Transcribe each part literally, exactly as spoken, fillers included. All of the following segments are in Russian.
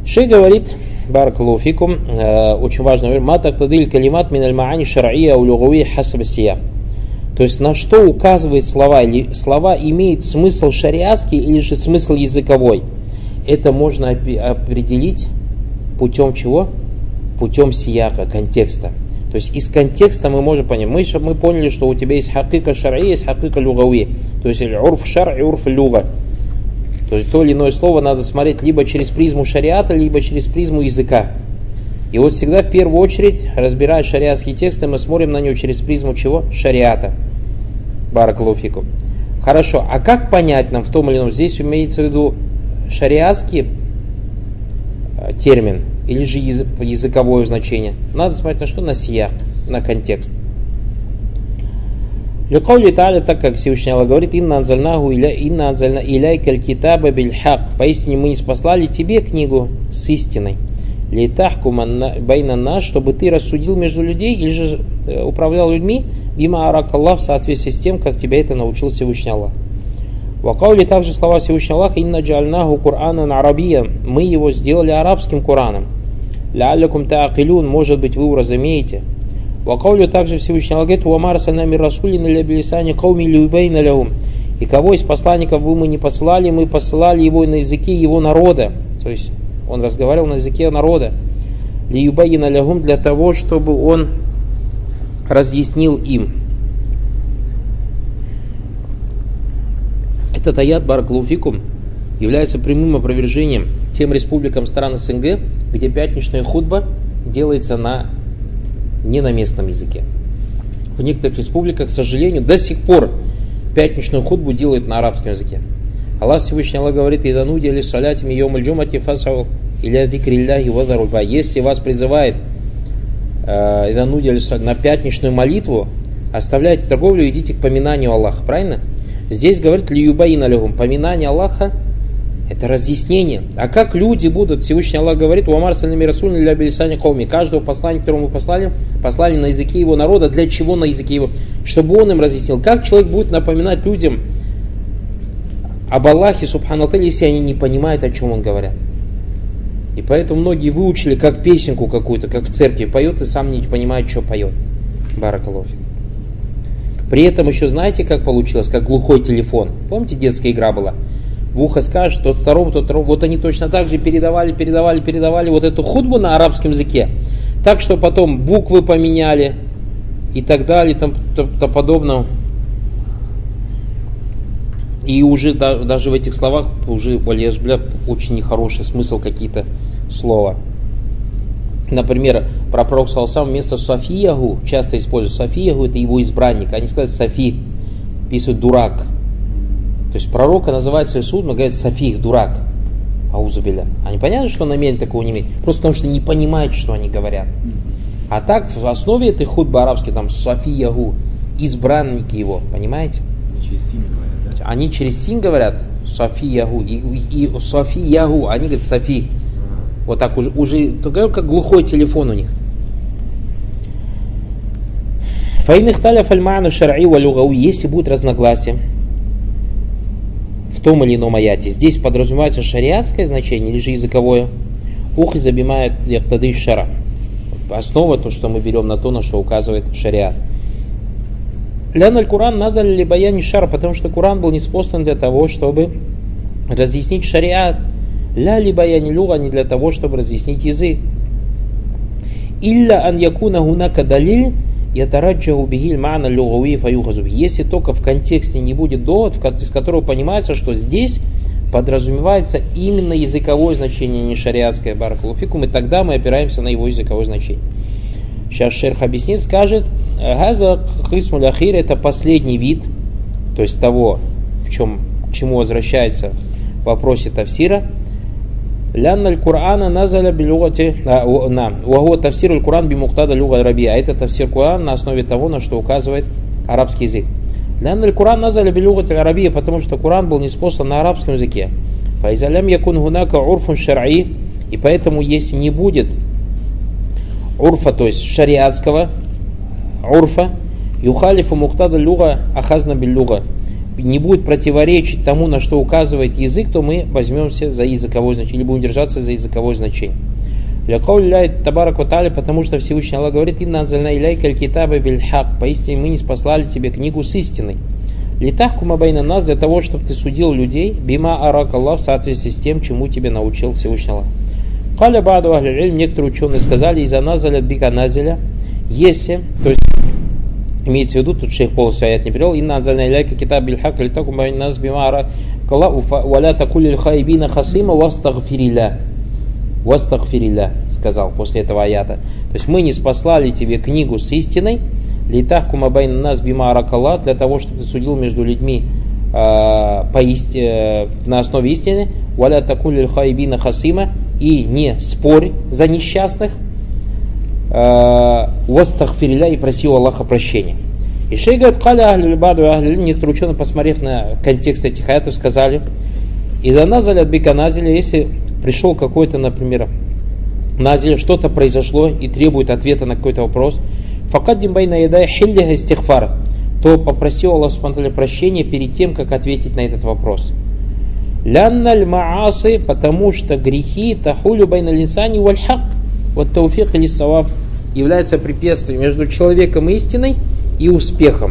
Шейх говорит, баракаллаху фикум, очень важно, ма тактадиль калимат мин аль-маани шар'ия у лугавия хасаб сиях. То есть на что указывает слова, или слова имеют смысл шариатский или же смысл языковой. Это можно определить путем чего? Путем сияка, контекста. То есть из контекста мы можем понять. Мы, чтобы мы поняли, что у тебя есть хакика шар'ия, есть хакика лугавия. То есть урф шар и урф люга. То есть то или иное слово надо смотреть либо через призму шариата, либо через призму языка. И вот всегда в первую очередь, разбирая шариатские тексты, мы смотрим на него через призму чего? Шариата. Баракаллаху фикум. Хорошо, а как понять нам в том или ином? Здесь имеется в виду шариатский термин или же языковое значение? Надо смотреть на что? На сияк, на контекст. Ликаули та'аля, так как Всевышний Аллах говорит, инна анзальнаху иля инна анзальна иляйка аль-китаба биль-хак. Поистине мы ниспослали тебе книгу с истиной. Литахкума байна нас, чтобы ты рассудил между людей или же управлял людьми, бима арак Аллах, в соответствии с тем, как тебя это научил Всевышний Аллах. Вакаули также слова Всевышнего Аллаха, инна джальнаху Кур'анан арабия, мы его сделали арабским Кураном. Лялякум та'акилюн, может быть вы уразумеете. Вакаулю также Всевышний Аллах говорит, уамар сальнами расулин ля билисани кауми любейна лягум. И кого из посланников вы мы не послали, мы посылали его на языке его народа. То есть он разговаривал на языке народа. Лиюбайна лягум, для того, чтобы он разъяснил им. Этот аят, баракаллаху фикум, является прямым опровержением тем республикам стран СНГ, где пятничная хутба делается на не на местном языке. В некоторых республиках, к сожалению, до сих пор пятничную хутбу делают на арабском языке. Аллах Всевышний Аллах говорит, идануди али салятими йомаль джумати фасау иля дикрилляхи вадаруль бай. Если вас призывает идануди али на пятничную молитву, оставляйте торговлю и идите к поминанию Аллаха. Правильно? Здесь говорит лиюбаина лягум. Поминание Аллаха — это разъяснение. А как люди будут? Всевышний Аллах говорит, уамар сальнами расулин ля билисани кауми. Каждого посланника, которого мы послали, послали на языке его народа. Для чего на языке его? Чтобы он им разъяснил. Как человек будет напоминать людям об Аллахе, субхану ва тааля, если они не понимают, о чем он говорит? И поэтому многие выучили как песенку какую-то, как в церкви поет, и сам не понимает, что поет. Баракаллаху фик. При этом еще знаете, как получилось? Как глухой телефон. Помните, детская игра была? В ухо скажешь, тот второму, тот второму. Вот они точно так же передавали, передавали, передавали вот эту хутбу на арабском языке. Так что потом буквы поменяли и так далее, и тому подобное. И уже да, даже в этих словах уже бля, очень нехороший смысл какие-то слова. Например, про пророка саллаллаху вместо Софиягу часто используют Софиягу, это его избранник. Они сказали Софи, пишут дурак. То есть пророка называют свой суд, но говорят Софи, дурак. Аузубилля. Они понятно, что намерения такого не имеют? Просто потому что не понимают, что они говорят. А так в основе этой хутбы арабской там Софиягу, избранники его, понимаете? Через син говорят, да? Они через син говорят Софиягу и, и, и Софиягу, они говорят Софи. Вот так уже, уже как глухой телефон у них. Если будет разногласие в том или ином аяте, здесь подразумевается шариатское значение или же языковое, ух и забимает яхтады шара. Основа то, что мы берем на то, на что указывает шариат. Лян аль-Куран назали ли баяни шара, потому что Куран был ниспослан для того, чтобы разъяснить шариат. Ля ли баяни люга, не для того, чтобы разъяснить язык. Илля ан якуна гунака далиль ятараджаху бихиль ма'на люгауи фаюхазуб. Если только в контексте не будет довод, из которого понимается, что здесь подразумевается именно языковое значение, не шариатское, баракаллаху фикум, и тогда мы опираемся на его языковое значение. Сейчас шерх объяснит, скажет, газа хисмуль ахир, это последний вид, то есть того, в чем, к чему возвращается в вопросе тафсира. Лянна аль-Кур'ана назаля билюгати на уагуа тафсир аль-Кур'ан бимуктада люга арабия. Это тафсир Кур'ан на основе того, на что указывает арабский язык. Лянна аль-Кур'ан назаля билюгати арабия, потому что Кур'ан был ниспослан на арабском языке. Файзалям якун гунака урфун шар'и, и поэтому если не будет урфа, то есть шариатского урфа, юхалифу муктада люга ахазна биллюга, не будет противоречить тому, на что указывает язык, то мы возьмемся за языковое значение, или будем держаться за языковое значение. Для кауля табарак ва тааля, потому что Всевышний Аллах говорит: «Инна анзальна илейка аль-китаба биль-хак», поистине мы не спаслали тебе книгу с истиной. Литахкума байна нас, для того, чтобы ты судил людей, бима арак Аллах, в соответствии с тем, чему тебе научил Всевышний Аллах. Каля ба'ду ахли иль, некоторые ученые сказали: «Иза назалят бика назиля», если, то есть имеется в виду, тут шейх полностью аят не перевел: «Инна анзальна илейка китаб биль-хак, литахкума байна нас бима арак Аллах, валя такулиль хайбина хасима вастагфирилля». «Вастагфирилля», сказал после этого аята. То есть мы не спаслали тебе книгу с истиной, литахкума байна нас бима арак Аллах, для того, чтобы ты судил между людьми э, по исти, э, на основе истины, валя такулиль хайбина хасима, и не спорь за несчастных, вастагфирилля, и проси у Аллаха прощения. И шейх говорит: «Каля ахлю ба'ду ахлю иль», некоторые ученые, посмотрев на контекст этих аятов, сказали: «Иза назалят бика назиля», если пришел какой-то, например, назиль, что-то произошло и требует ответа на какой-то вопрос, факаддим байна ядай хиллиха истигфар, то попроси у Аллаха субхану ва тааля прощения перед тем, как ответить на этот вопрос. Лянналь маасы, потому что грехи тахулю байна линсани валь хак, вот тауфик или саваб, является препятствием между человеком и истиной и успехом.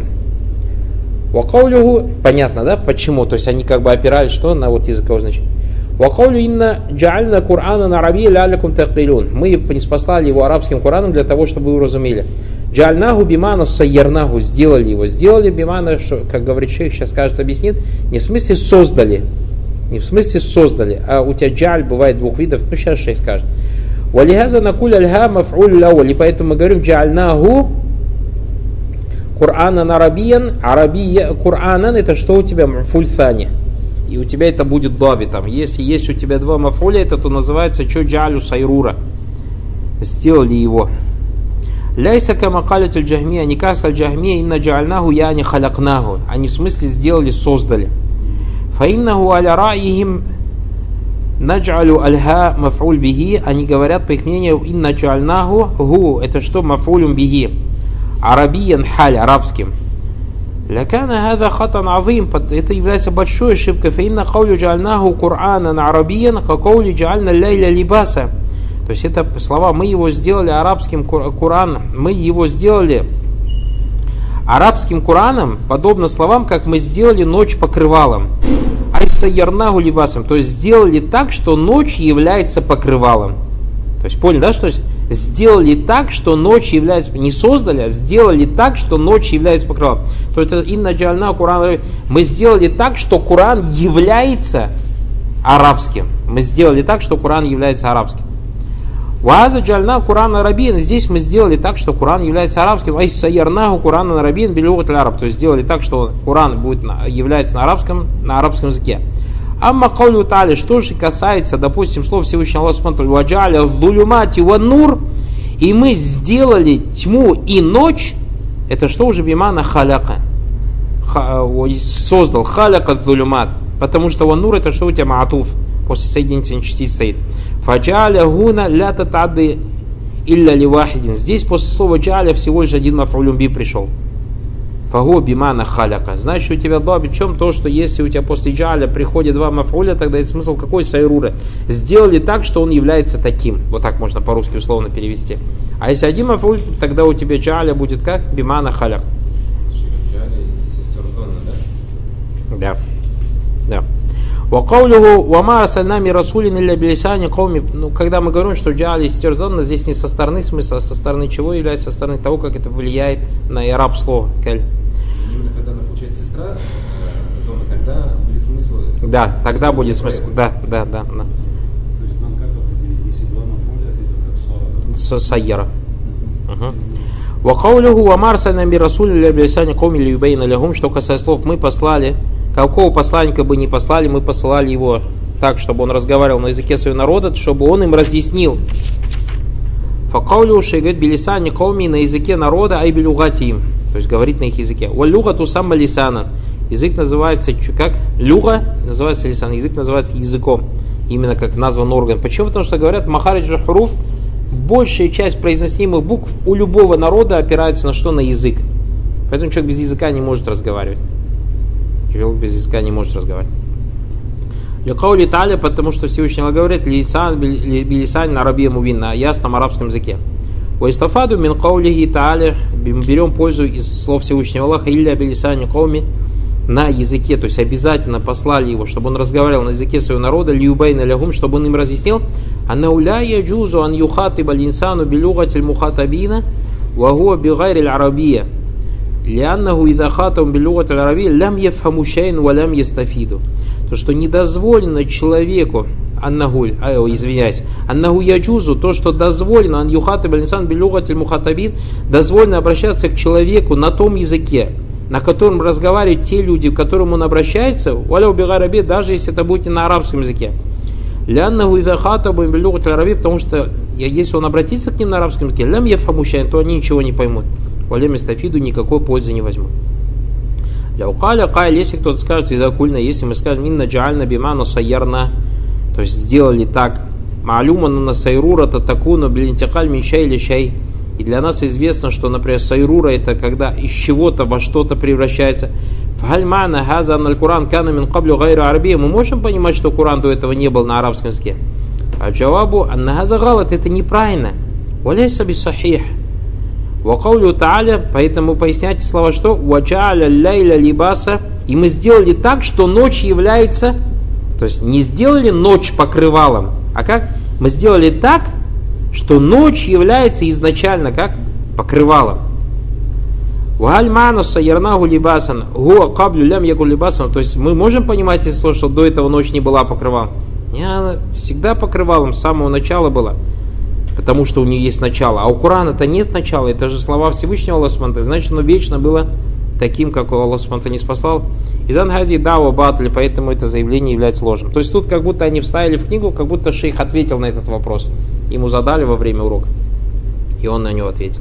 Вакаулюху, понятно, да, почему? То есть они как бы опирались что на вот языковое значение. Вакаулю инна джаальна Кур'ана на арабии лялякум тaqилун. Мы не спаслали его арабским Кураном для того, чтобы вы уразумели. Джаальнаху бимана сайярнаху, сделали его. Сделали бимана, как говорит шейх, сейчас скажет, объяснит, не в смысле создали, не в смысле создали, а у тебя джааль бывает двух видов, ну сейчас шейх скажет. Валихаза накуль альха маф'уль лауаль, и поэтому мы говорим джаальнаху Кур'ана на арабиян, арабия Кур'анан, это что у тебя маф'уль thani. И у тебя это будет даби там. Если есть у тебя два мафуля, это то называется чо джалю сайрура. Сделали его. Ляйса камакалят аль-джахмия, не как аль-джахмия, инна джальнаху яни халякнаху. Они в смысле сделали, создали. Фаиннаху аля раихим наджалю альха мафуль бихи. Они говорят, по их мнению, инна джальнаху гу. Это что мафулюм бихи? Арабиян халь, арабским. Лякана хада хатан азим, это является большой ошибкой. Фаинна каулю джальнаху Кур'анан арабиян, ка каули джальна лейля либаса. То есть это слова, мы его сделали арабским Кураном, мы его сделали арабским Кураном, подобно словам, как мы сделали ночь покрывалом. Айса ярнаху либасом, то есть сделали так, что ночь является покрывалом. То есть поняли, да, что сделали так, что ночь является, не создали, а сделали так, что ночь является покрывалом. То есть инна джальна Куран, мы сделали так, что Куран является арабским. Мы сделали так, что Куран является арабским. Ваза джальна Куран арабин, здесь мы сделали так, что Куран является арабским. Айса ярнаху Куран арабин билюгат араб, то есть сделали так, что Куран будет является на арабском, на арабском языке. Амма каулю та'аля, что же касается, допустим, слов Всевышнего Аллаха субхану ва тааля, ваджа'аля зулюмати ван нур, и мы сделали тьму и ночь, это что уже бимана халяка, создал, халяка зулюмат, потому что ван нур это что у тебя маатуф, после соединительной частицы стоит. Фаджа'аля гуна ля татады илля ли вахидин, здесь после слова джа'аля всего лишь один маф'улюм би пришел. Фагу бимана халяка. Значит, у тебя даби, в чем то, что если у тебя после джаля приходит два маф'уля, тогда это смысл какой сайрура? Сделали так, что он является таким. Вот так можно по-русски условно перевести. А если один маф'уль, тогда у тебя джаля будет как? Бимана халяк. Да. Да. Вакаулюху вама асальнами расулин илля билисани кауми. Ну, когда мы говорим, что джали истерзонно, здесь не со стороны смысла, а со стороны чего является, со стороны того, как это влияет на ираб слово. Именно когда она получается сестра, зона, тогда будет смысл. Да, тогда будет смысл. Да, да, да, да. То есть нам как определить, если два мафуля, это как сора? Сайяра. Вакаулюху вама асальнами расулин илля билисани кауми ли юбейна лягум, что касается слов, мы послали. Какого посланника бы не послали, мы посылали его так, чтобы он разговаривал на языке своего народа, чтобы он им разъяснил. Факаулю шейгет билисани кауми, на языке народа, ай билюгати им, то есть говорит на их языке. Валюга ту самма лисана. Язык называется как? Люга называется лисан, язык называется языком, именно как назван орган. Почему? Потому что говорят, махариджа хуруф, большая часть произносимых букв у любого народа опирается на что? На язык. Поэтому человек без языка не может разговаривать. Человек без языка не может разговаривать. Ликаули та'аля, потому что Всевышний говорит, лисан билисан на арабия мувин, на ясном арабском языке. Ваистафаду мин каулихи та'аля, берем пользу из слов Всевышнего Аллаха, илля билисани кауми, на языке, то есть обязательно послали его, чтобы он разговаривал на языке своего народа, лиубайна лягум, чтобы он им разъяснил, аннауля яджузу ан юхатиба линсану билюгатиль мухатабина, вагуа бигайриль арабия. Лианнаху идha хатам билюгатиль арабия, лям ефхаму шейн ва лям естафиду. То, что недозволено человеку, аннаху, а, извиняюсь, аннаху яджузу, то, что дозволено, ан юхатиба линсан билюгатиль мухатабин, дозволено обращаться к человеку на том языке, на котором разговаривают те люди, к которым он обращается, валя убегай раби, даже если это будет не на арабском языке. Ляннаху идha хатабу билюгатиль арабия, потому что если он обратится к ним на арабском языке, лям ефхаму шейн, то они ничего не поймут. Валям истафиду, никакой пользы не возьмут. Ляукаля кайль, если кто-то скажет, идакульна, если мы скажем, инна джаальна бимана сайярна, то есть сделали так, маалюма на сайрура татакуна блинтикаль мишай или шай. И для нас известно, что, например, сайрура это когда из чего-то во что-то превращается. Фахальмана газа аналь Куран кана мин каблю гайру арабия. Мы можем понимать, что Куран до этого не был на арабском языке. А джавабу анна газа галат, это неправильно. Валяйса бисахих. Вакаулю та'аля, поэтому поясняйте слова, что ваджа'аля ляйля либаса, и мы сделали так, что ночь является, то есть не сделали ночь покрывалом, а как? Мы сделали так, что ночь является изначально как покрывалом. Вальману сайярнаху либасан, гуа каблю лям ягу либасан, то есть мы можем понимать, если что до этого ночь не была покрывалом. Не, она всегда покрывалом, с самого начала была. Потому что у нее есть начало. А у Корана-то нет начала. Это же слова Всевышнего Аллаха Субхану. Значит, оно вечно было таким, как Аллах Субхану не спасал. Изан хази дава батли, поэтому это заявление является ложным. То есть тут как будто они вставили в книгу, как будто шейх ответил на этот вопрос. Ему задали во время урока. И он на него ответил.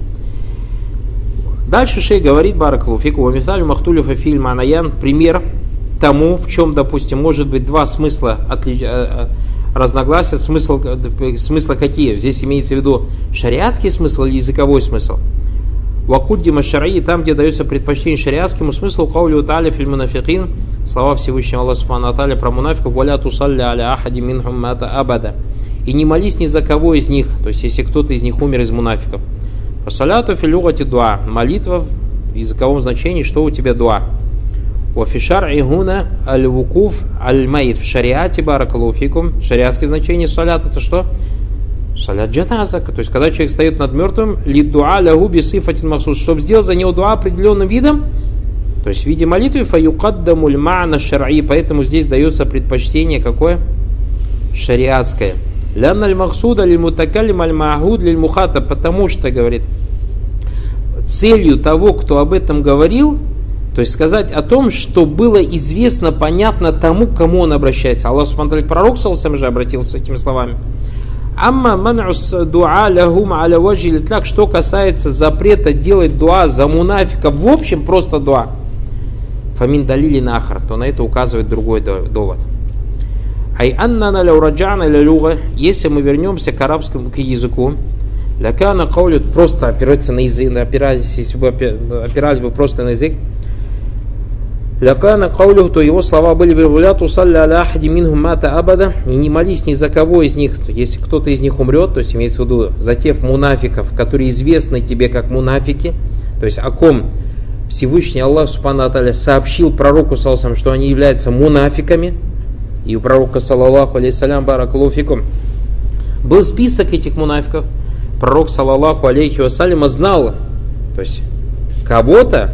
Дальше шейх говорит, баракаллаху фику, ва мисалю махтулифа фильма анаян, пример тому, в чем, допустим, может быть два смысла отличия, разногласия, смысл, смысла какие? Здесь имеется в виду шариатский смысл или языковой смысл? Вакуддима шари, там, где дается предпочтение шариатскому смыслу, каулю та'аля филь мунафикин, слова Всевышнего Аллаха Субхану ва Тааля про мунафиков, валя тусалли аля ахади минхум мата абада. И не молись ни за кого из них, то есть если кто-то из них умер из мунафиков. Фасаляту фи лугати дуа, молитва в языковом значении, что у тебя дуа. Вафишар игуна аль-вукуф аль-маид. В шариате, баракаллаху фикум, шариатское значение салят это что? Салят джаназа. То есть, когда человек стоит над мертвым, ли дуа лягу бисифатин махсус, чтобы сделать за него дуа определенным видом, то есть в виде молитвы, фаюкаддаму ль-ма'на шар'и, поэтому здесь дается предпочтение какое? Шариатское. Лянна аль-махсуда лиль-мутакаллим аль-ма'худ лиль-мухата, потому что, говорит, целью того, кто об этом говорил, то есть сказать о том, что было известно, понятно тому, к кому он обращается. Аллах Субхану ва Тааля, пророк сам же обратился с этими словами. Амма ман'ус дуа лахум аля ваджи литляк, что касается запрета делать дуа за мунафиков, в общем, просто дуа. Фамин далили нахар, то на это указывает другой довод. Ай аннана ля ураджана ля люга, если мы вернемся к арабскому, к языку, лякана каулют, просто опираться на язык, опирались, если бы опирались бы просто на язык, лякана каулюх, то его слова были бы ля тусалли аля ахади минхум мата абада, и не молись ни за кого из них, если кто-то из них умрет, то есть имеется в виду за тех мунафиков, которые известны тебе как мунафики, то есть о ком Всевышний Аллах Субхану ва Тааля сообщил пророку саллаллаху, что они являются мунафиками, и у пророка саллаллаху алейхиссалям баракаллаху фикум был список этих мунафиков. Пророк саллаллаху алейхи вассалям знал, то есть кого-то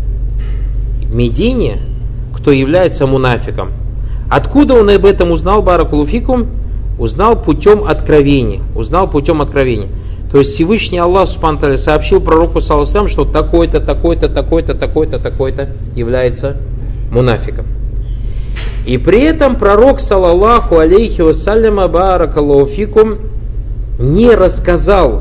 в Медине, кто является мунафиком. Откуда он об этом узнал, баракаллаху фикум? Узнал путем откровения. Узнал путем откровения. То есть Всевышний Аллах Субхану ва Тааля сообщил пророку саллаллаху алейхи вассалям, что такой-то, такой-то, такой-то, такой-то, такой-то является мунафиком. И при этом пророк саллаллаху алейхи вассалям баракаллаху фикум не рассказал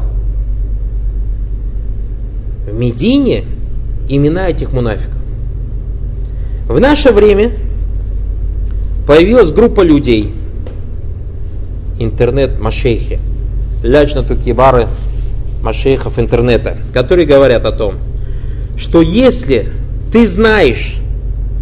в Медине имена этих мунафиков. В наше время появилась группа людей, интернет-машейхи, ляджнату кибары машейхов интернета, которые говорят о том, что если ты знаешь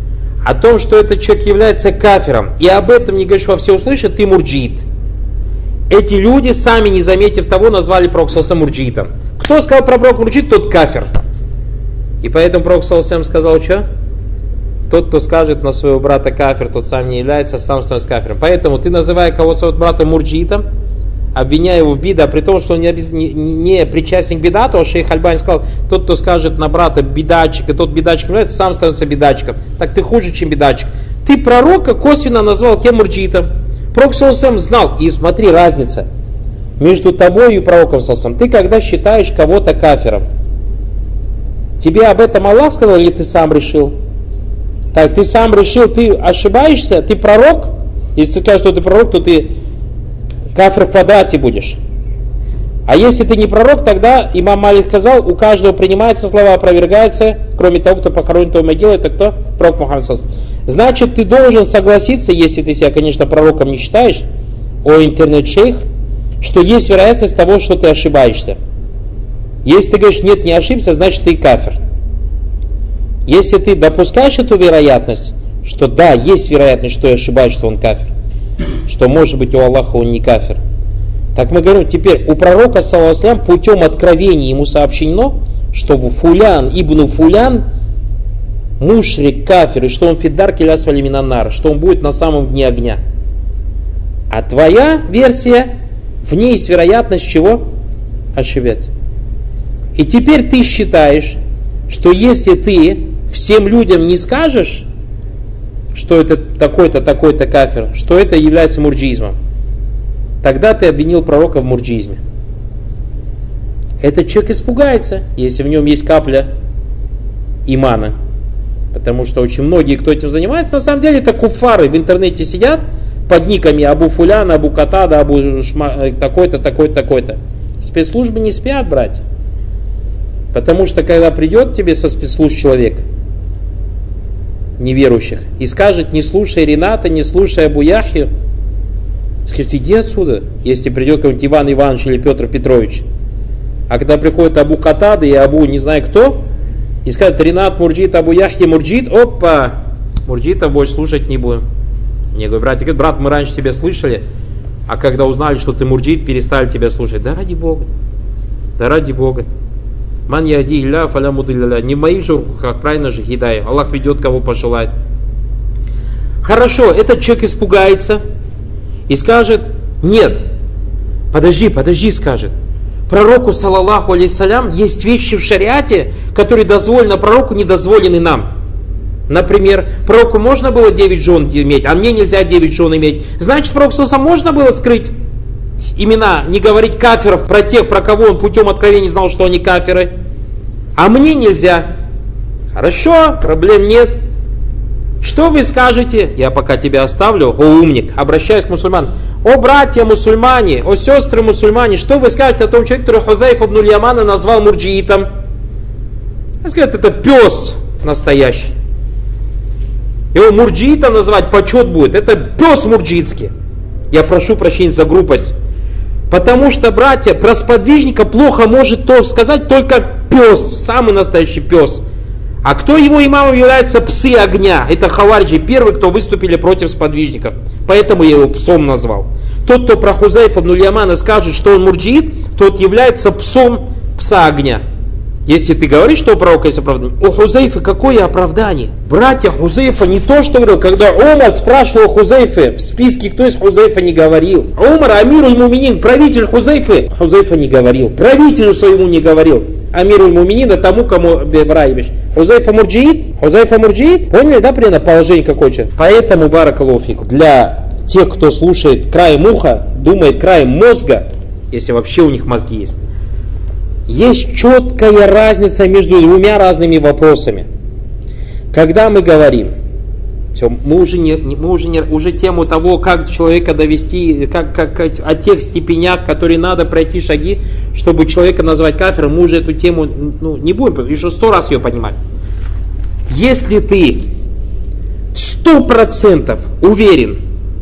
о том, что этот человек является кафиром, и об этом не говоришь во всеуслышание, ты мурджиит. Эти люди, сами не заметив того, назвали пророка мурджиитом. Кто сказал про пророка мурджиит, тот кафир. И поэтому пророк сказал, что? Тот, кто скажет на своего брата кафир, тот сам не является, сам становится кафиром. Поэтому ты, называя кого своего брата мурджиитом, обвиняя его в бида, при том, что он не, не, не причастен к бидату, а шейх Альбани сказал, тот, кто скажет на брата бидатчик, и тот бидатчик не является, сам становится бидатчиком. Так ты хуже, чем бидатчик. Ты пророка косвенно назвал кем мурджиитом. Пророк сам знал, и смотри, разница между тобой и пророком сам. Ты когда считаешь кого-то кафиром, тебе об этом Аллах сказал, или ты сам решил? Так, ты сам решил, ты ошибаешься, ты пророк? Если ты скажешь, что ты пророк, то ты кафир в квадрате будешь. А если ты не пророк, тогда имам Малик сказал, у каждого принимается слова, опровергается, кроме того, кто похоронен в той могиле, это кто? Пророк Мухаммад. Значит, ты должен согласиться, если ты себя, конечно, пророком не считаешь, о интернет-шейх, что есть вероятность того, что ты ошибаешься. Если ты говоришь, нет, не ошибся, значит ты кафир. Если ты допускаешь эту вероятность, что да, есть вероятность, что я ошибаюсь, что он кафир, что может быть у Аллаха он не кафир, так мы говорим, теперь у пророка, саллаллаху алейхи ва саллям, путем откровения ему сообщено, что фулян, ибн фулян, мушрик, кафир, и что он фиддар киляс валиминаннар, что он будет на самом дне огня. А твоя версия, в ней есть вероятность чего? Ошибаться. И теперь ты считаешь, что если ты всем людям не скажешь, что это такой-то, такой-то кафир, что это является мурджизмом, тогда ты обвинил пророка в мурджизме. Этот человек испугается, если в нем есть капля имана. Потому что очень многие, кто этим занимается, на самом деле это куффары в интернете сидят под никами Абу Фулян, Абу Катада, Абу Шма, такой-то, такой-то, такой-то. Спецслужбы не спят, братья. Потому что когда придет к тебе со спецслужб человек, неверующих, и скажет, не слушай Рената, не слушай Абу Яхью, скажет, иди отсюда, если придет какой-нибудь Иван Иванович или Петр Петрович. А когда приходит Абу Катада и Абу не знаю кто, и скажет, Ренат мурджит, Абу Яхья мурджит, опа, мурджита больше слушать не будем. Мне говорят, братья, говорят, брат, мы раньше тебя слышали, а когда узнали, что ты мурджит, перестали тебя слушать. Да ради Бога, да ради Бога. Ман яхди илля фаля мудилля. Не в моих же руках, правильно же, хидай. Аллах ведет, кого пожелает. Хорошо, этот человек испугается и скажет, нет, подожди, подожди, скажет. Пророку, саллаллаху алейхиссалям, есть вещи в шариате, которые дозволены пророку, не дозволены нам. Например, пророку можно было девять жен иметь, а мне нельзя девять жен иметь. Значит, пророку саллаллаху можно было скрыть имена, не говорить кафиров про тех, про кого он путем откровения знал, что они кафиры. А мне нельзя. Хорошо, проблем нет. Что вы скажете? Я пока тебя оставлю, о умник, обращаюсь к мусульманам. О братья мусульмане, о сестры мусульмане, что вы скажете о том человеке, который Хузайф ибн Ямана назвал мурджиитом? Я скажу, это пес настоящий. Его мурджиитом называть почет будет. Это пес мурджиитский. Я прошу прощения за грубость. Потому что, братья, про сподвижника плохо может то сказать только пес, самый настоящий пес. А кто его имамом является? Псы огня. Это хавариджи, первые, кто выступили против сподвижников. Поэтому я его псом назвал. Тот, кто про Хузайфа ибн Ямана скажет, что он мурджиит, тот является псом пса огня. Если ты говоришь, что у пророка есть оправдание, у Хузайфа какое оправдание? Братья, Хузайфа не то, что говорил, когда Умар спрашивал Хузайфе, в списке кто из Хузайфа не говорил. Умар, амируль муминин, правитель Хузайфы, Хузайфа не говорил, правителю своему не говорил. Амируль муминина тому, кому браевиш. Хузайфа мурджиит, Хузайфа мурджиит, поняли, да, примерно положение какое-то? Поэтому, баракаллаху фикум, для тех, кто слушает краем уха, думает краем мозга, если вообще у них мозги есть, есть четкая разница между двумя разными вопросами. Когда мы говорим, все, мы уже не, мы уже не, уже тему того, как человека довести, как, как, как о тех степенях, которые надо пройти шаги, чтобы человека назвать кафиром, мы уже эту тему ну, не будем, еще сто раз ее понимать. Если ты сто процентов уверен,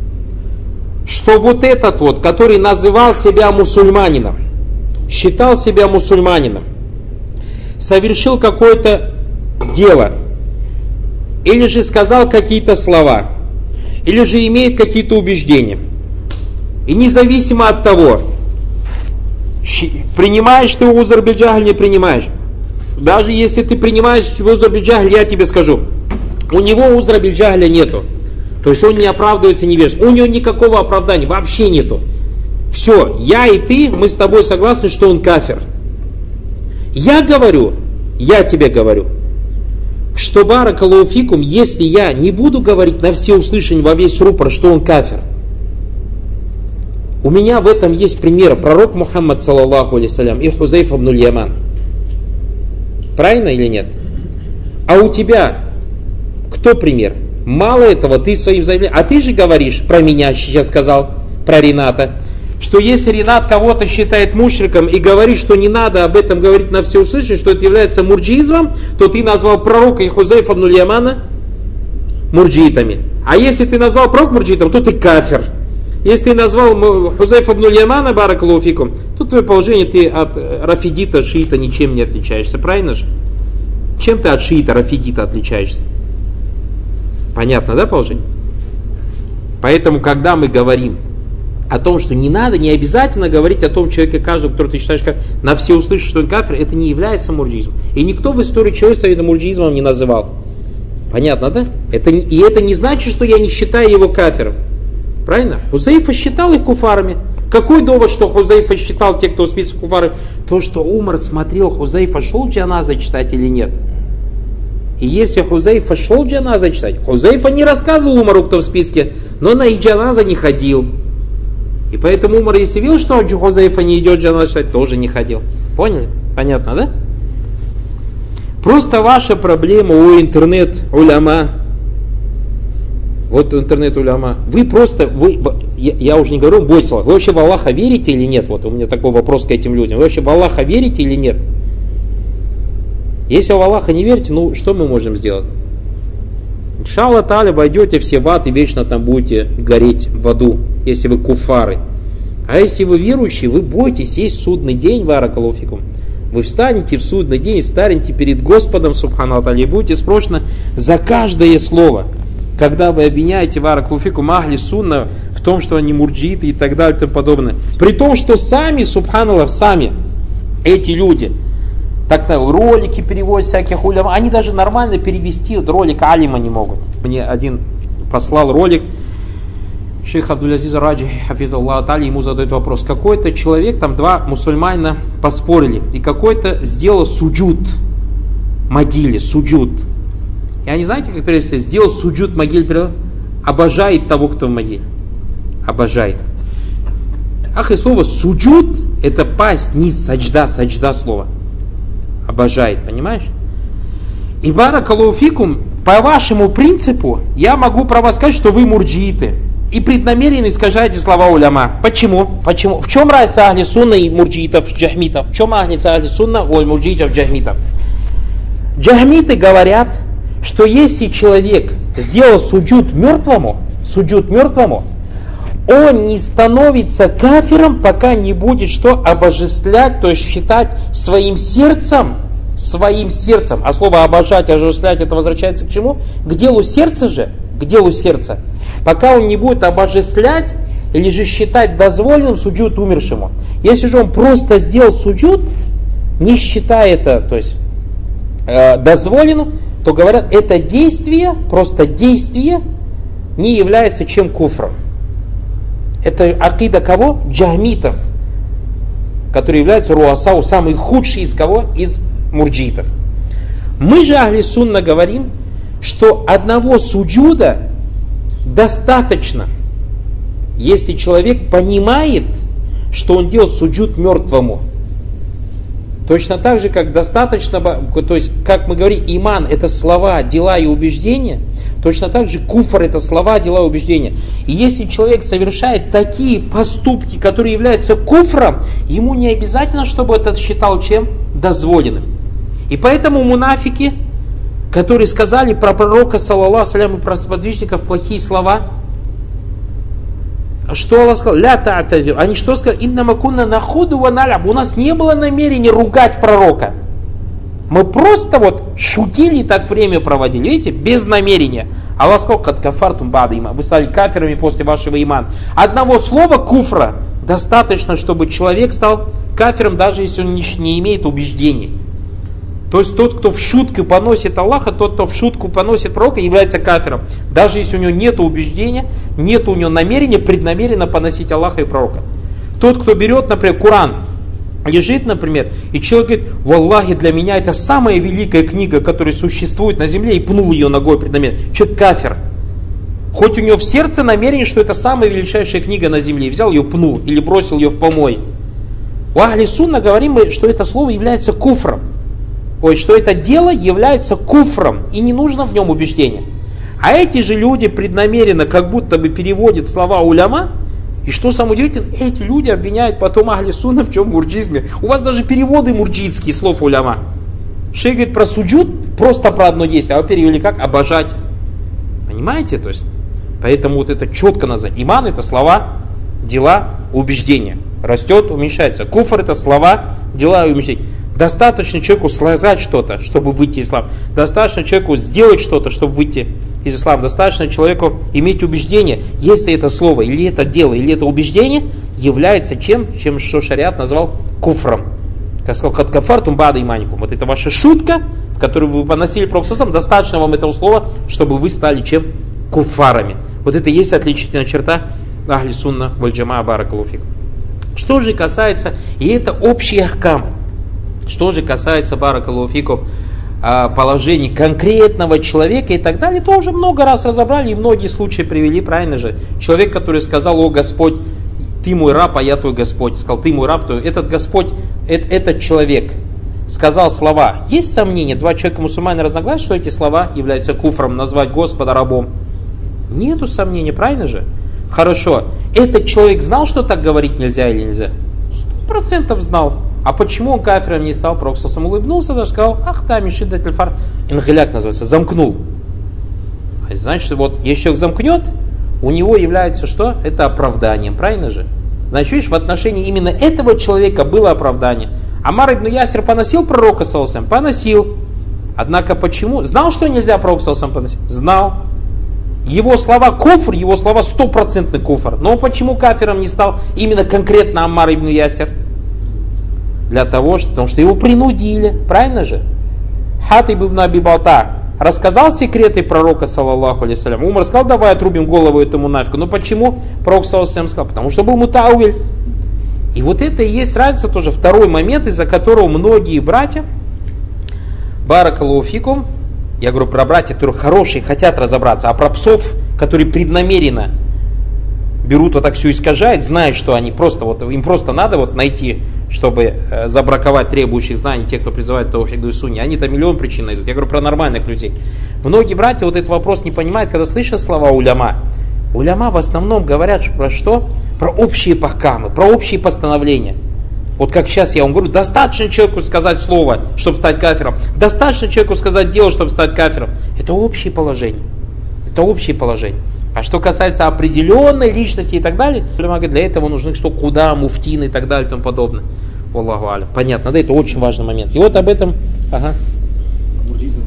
что вот этот вот, который называл себя мусульманином, считал себя мусульманином, совершил какое-то дело, или же сказал какие-то слова, или же имеет какие-то убеждения. И независимо от того, принимаешь ты узр биль-джахль, не принимаешь. Даже если ты принимаешь узр биль-джахль, я тебе скажу, у него узра биль-джахля нету. То есть он не оправдывается невежеством. У него никакого оправдания, вообще нету. Все, я и ты, мы с тобой согласны, что он кафир. Я говорю, я тебе говорю, что баракаллаху фикум, если я не буду говорить на все услышания во весь рупор, что он кафир, у меня в этом есть пример. Пророк Мухаммад, саллаллаху алейхи и Хузайфа ибн аль-Яман. Правильно или нет? А у тебя кто пример? Мало этого, ты своим заявлением... А ты же говоришь, про меня сейчас сказал, про Рената, что если Ренат кого-то считает мушриком и говорит, что не надо об этом говорить на все услышание, что это является мурджиизмом, то ты назвал пророка и Хузайфа ибн аль-Ямана мурджиитами. А если ты назвал пророка мурджиитом, то ты кафир. Если ты назвал Хузайфа ибн аль-Ямана баракаллаху фикум, то твое положение, ты от рафидита, шиита ничем не отличаешься. Правильно же? Чем ты от шиита, рафидита отличаешься? Понятно, да, положение? Поэтому, когда мы говорим о том, что не надо, не обязательно говорить о том человеке, каждого, которого ты считаешь, как на все услышат, что он кафир, это не является мурджиизмом. И никто в истории человечества это мурджиизмом не называл. Понятно, да? Это, и это не значит, что я не считаю его кафиром. Правильно? Хузайфа считал их куфарами. Какой довод, что Хузайфа считал тех, кто в списке куфаров? То, что Умар смотрел, Хузайфа шел джаназа читать или нет. И если Хузайфа шел джаназа читать, Хузайфа не рассказывал Умару, кто в списке, но на их джаназа не ходил. И поэтому Умар, если видел, что Хузайфа не идет джаназа читать, тоже не ходил. Поняли? Понятно, да? Просто ваша проблема у интернет-уляма. Вот интернет-уляма. Вы просто, вы, я, я уже не говорю, бойтесь Аллаха. Вы вообще в Аллаха верите или нет? Вот у меня такой вопрос к этим людям. Вы вообще в Аллаха верите или нет? Если в Аллаха не верите, ну что мы можем сделать? Иншаллах та'аля, войдете все в ад и вечно там будете гореть в аду, если вы куфары. А если вы верующие, вы бойтесь, есть судный день, баракаллаху фикум. Вы встанете в судный день и станете перед Господом, субхану та'аля, и будете спрошены за каждое слово. Когда вы обвиняете баракаллаху фикум ахли сунна в том, что они мурджииты и так далее и тому подобное. При том, что сами, субханаллах, сами эти люди, так ролики переводят всяких улям, они даже нормально перевести ролик алима не могут. Мне один послал ролик, шейх Абдул-Азиз Раджи, хафизаллаху та'аля, ему задают вопрос. Какой-то человек, там два мусульманина поспорили, и какой-то сделал суджуд могиле, суджуд. И они, знаете, как перевести? Сделал суджуд могиле, обожает того, кто в могиле. Обожает. Ах, и слово суджуд, это пасть, низ, саджда, саджда слово. Обожает, понимаешь? И баракаллаху фикум, по вашему принципу, я могу про вас сказать, что вы мурджииты. И преднамеренно искажаете слова уляма. Почему? Почему? В чем разница ахли сунна и мурджиитов, джахмитов? В чем разница ахли сунна, ой, мурджиитов, джахмитов? Джахмиты говорят, что если человек сделал суджуд мертвому, суджуд мертвому, он не становится кафиром, пока не будет что обожествлять, то есть считать своим сердцем, своим сердцем. А слово обожать, обожествлять, это возвращается к чему? К делу сердца же, к делу сердца. Пока он не будет обожествлять или же считать дозволенным суджуд умершему. Если же он просто сделал суджуд, не считая это, то есть э, дозволенным, то говорят, это действие, просто действие не является чем куфром. Это акида кого? Джахмитов, которые являются руасау, самые худшие из кого? Из мурджиитов. Мы же ахли сунна говорим, что одного суджуда достаточно, если человек понимает, что он делал суджуд мертвому. Точно так же, как достаточно, то есть, как мы говорим, иман это слова, дела и убеждения, точно так же куфр это слова, дела и убеждения. И если человек совершает такие поступки, которые являются куфром, ему не обязательно, чтобы это считал чем? Дозволенным. И поэтому мунафики, которые сказали про пророка, саллаллаху алейхи, и про сподвижников плохие слова, что Аллах сказал? Ля та'тадиру. Они что сказали? Инна макунна нахуду ва наляб. У нас не было намерения ругать пророка. Мы просто вот шутили и так время проводили, видите, без намерения. Аллах сказал, «Кад кафартум бада иман». Вы стали кафирами после вашего имана. Одного слова куфра достаточно, чтобы человек стал кафиром, даже если он не имеет убеждений. То есть тот, кто в шутку поносит Аллаха, тот, кто в шутку поносит пророка, является кафиром. Даже если у него нет убеждения, нет у него намерения преднамеренно поносить Аллаха и пророка. Тот, кто берет, например, Коран, лежит, например, и человек говорит, валлахи, для меня это самая великая книга, которая существует на земле, и пнул ее ногой преднамеренно. Человек кафир. Хоть у него в сердце намерение, что это самая величайшая книга на земле, и взял ее, пнул, или бросил ее в помой. У Ахли Сунна говорим мы, что это слово является куфром. Ой, что это дело является куфром, и не нужно в нем убеждения. А эти же люди преднамеренно как будто бы переводят слова уляма, и что самое удивительное, эти люди обвиняют потом Ахли Сунна в чем? В мурджизме. У вас даже переводы мурджитские слов уляма. Шейх говорит про суджуд, просто про одно действие, а вы перевели как? Обожать. Понимаете? То есть, поэтому вот это четко назвать. Иман это слова, дела, убеждения. Растет, уменьшается. Куфр это слова, дела и убеждения. Достаточно человеку сказать что-то, чтобы выйти из ислама. Достаточно человеку сделать что-то, чтобы выйти из ислама. Достаточно человеку иметь убеждение, если это слово, или это дело, или это убеждение является чем, чем что шариат назвал куфром. Как сказал, «Кад кафартум бада иманикум». Вот это ваша шутка, в которую вы поносили пророка, достаточно вам этого слова, чтобы вы стали чем? Куфарами. Вот это и есть отличительная черта Ахли Сунна валь Джамаа баракаллаху фикум. Что же касается, и это общие ахкамы. Что же касается, баракаллаху фикум, положений конкретного человека и так далее, то уже много раз разобрали и многие случаи привели, правильно же? Человек, который сказал, о Господь, ты мой раб, а я твой Господь. Сказал, ты мой раб, то этот Господь, этот, этот человек сказал слова. Есть сомнения, два человека мусульмане разногласия, что эти слова являются куфром, назвать Господа рабом? Нету сомнений, правильно же? Хорошо, этот человек знал, что так говорить нельзя или нельзя? Сто процентов знал. А почему он кафиром не стал? Пророк сам улыбнулся, даже сказал, ах та мишиддат фар, инхиляк называется, замкнул. Значит, вот если человек замкнет, у него является что? Это оправданием, правильно же? Значит, видишь, в отношении именно этого человека было оправдание. Амар ибн Ясир поносил пророка саллаллаху, поносил. Однако почему? Знал, что нельзя пророка саллаллаху поносить? Знал. Его слова куфр, его слова стопроцентный куфр. Но почему кафиром не стал именно конкретно Амар ибн Ясир? Для того, что, потому что его принудили. Правильно же? Хатиб ибн Аби Балта рассказал секреты пророка, саллаллаху алейхи вассалям. Умар сказал, давай отрубим голову этому нафику. Но почему пророк, саллаллаху алейхи вассалям, сказал? Потому что был мутауиль. И вот это и есть разница тоже. Второй момент, из-за которого многие братья, баракаллаху фикум, я говорю про братьев, которые хорошие, хотят разобраться, а про псов, которые преднамеренно берут вот так все искажают, знают, что они просто, вот им просто надо вот найти, чтобы э, забраковать требующих знаний, тех, кто призывает таухиду и сунни. Они-то миллион причин найдут. Я говорю про нормальных людей. Многие братья вот этот вопрос не понимают, когда слышат слова уляма. Уляма в основном говорят про что? Про общие пахкамы, про общие постановления. Вот как сейчас я вам говорю, достаточно человеку сказать слово, чтобы стать кафиром. Достаточно человеку сказать дело, чтобы стать кафиром. Это общие положения. Это общие положения. А что касается определенной личности и так далее, для этого нужны что, куда, муфтины и так далее и тому подобное. Аллаху аля. Понятно, да, это очень важный момент. И вот об этом, ага. Мурджизм.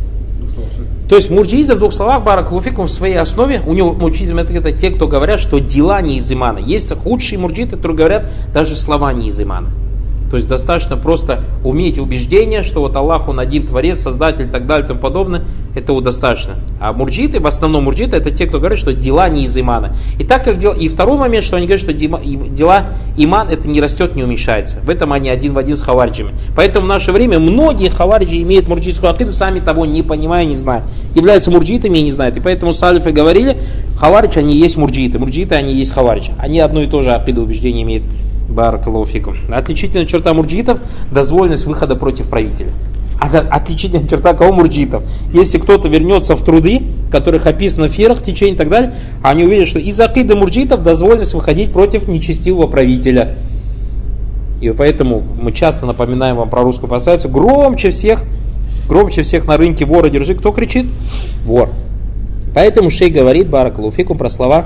То есть мурджизм в двух словах, баракаллаху фикум, в своей основе, у него мурджизм это, это те, кто говорят, что дела не из имана. Есть худшие мурджиты, которые говорят, даже слова не из имана. То есть достаточно просто уметь убеждение, что вот Аллах, Он один Творец, Создатель и так далее и тому подобное, этого достаточно. А мурджиты, в основном мурджиты, это те, кто говорят, что дела не из имана. И так как дела, и второй момент, что они говорят, что дела, иман, это не растет, не уменьшается. В этом они один в один с хавариджами. Поэтому в наше время многие хавариджи имеют мурджитскую акиду, сами того не понимая, не зная. Являются мурджитами и не знают. И поэтому салифы говорили, хаваридж, они есть мурджиты, мурджиты, они есть хаваридж. Они одно и то же акиду убеждения имеют. Баракаллаху фикум. Отличительная черта мурджитов – дозволенность выхода против правителя. А отличительная черта кого мурджитов? Если кто-то вернется в труды, в которых описано в фирах, течение и так далее, они увидят, что из акиды мурджитов дозволенность выходить против нечестивого правителя. И поэтому мы часто напоминаем вам про русскую пословицу: громче всех, громче всех на рынке вора держи. Кто кричит? Вор. Поэтому шейх говорит, баракаллаху фикум, про слова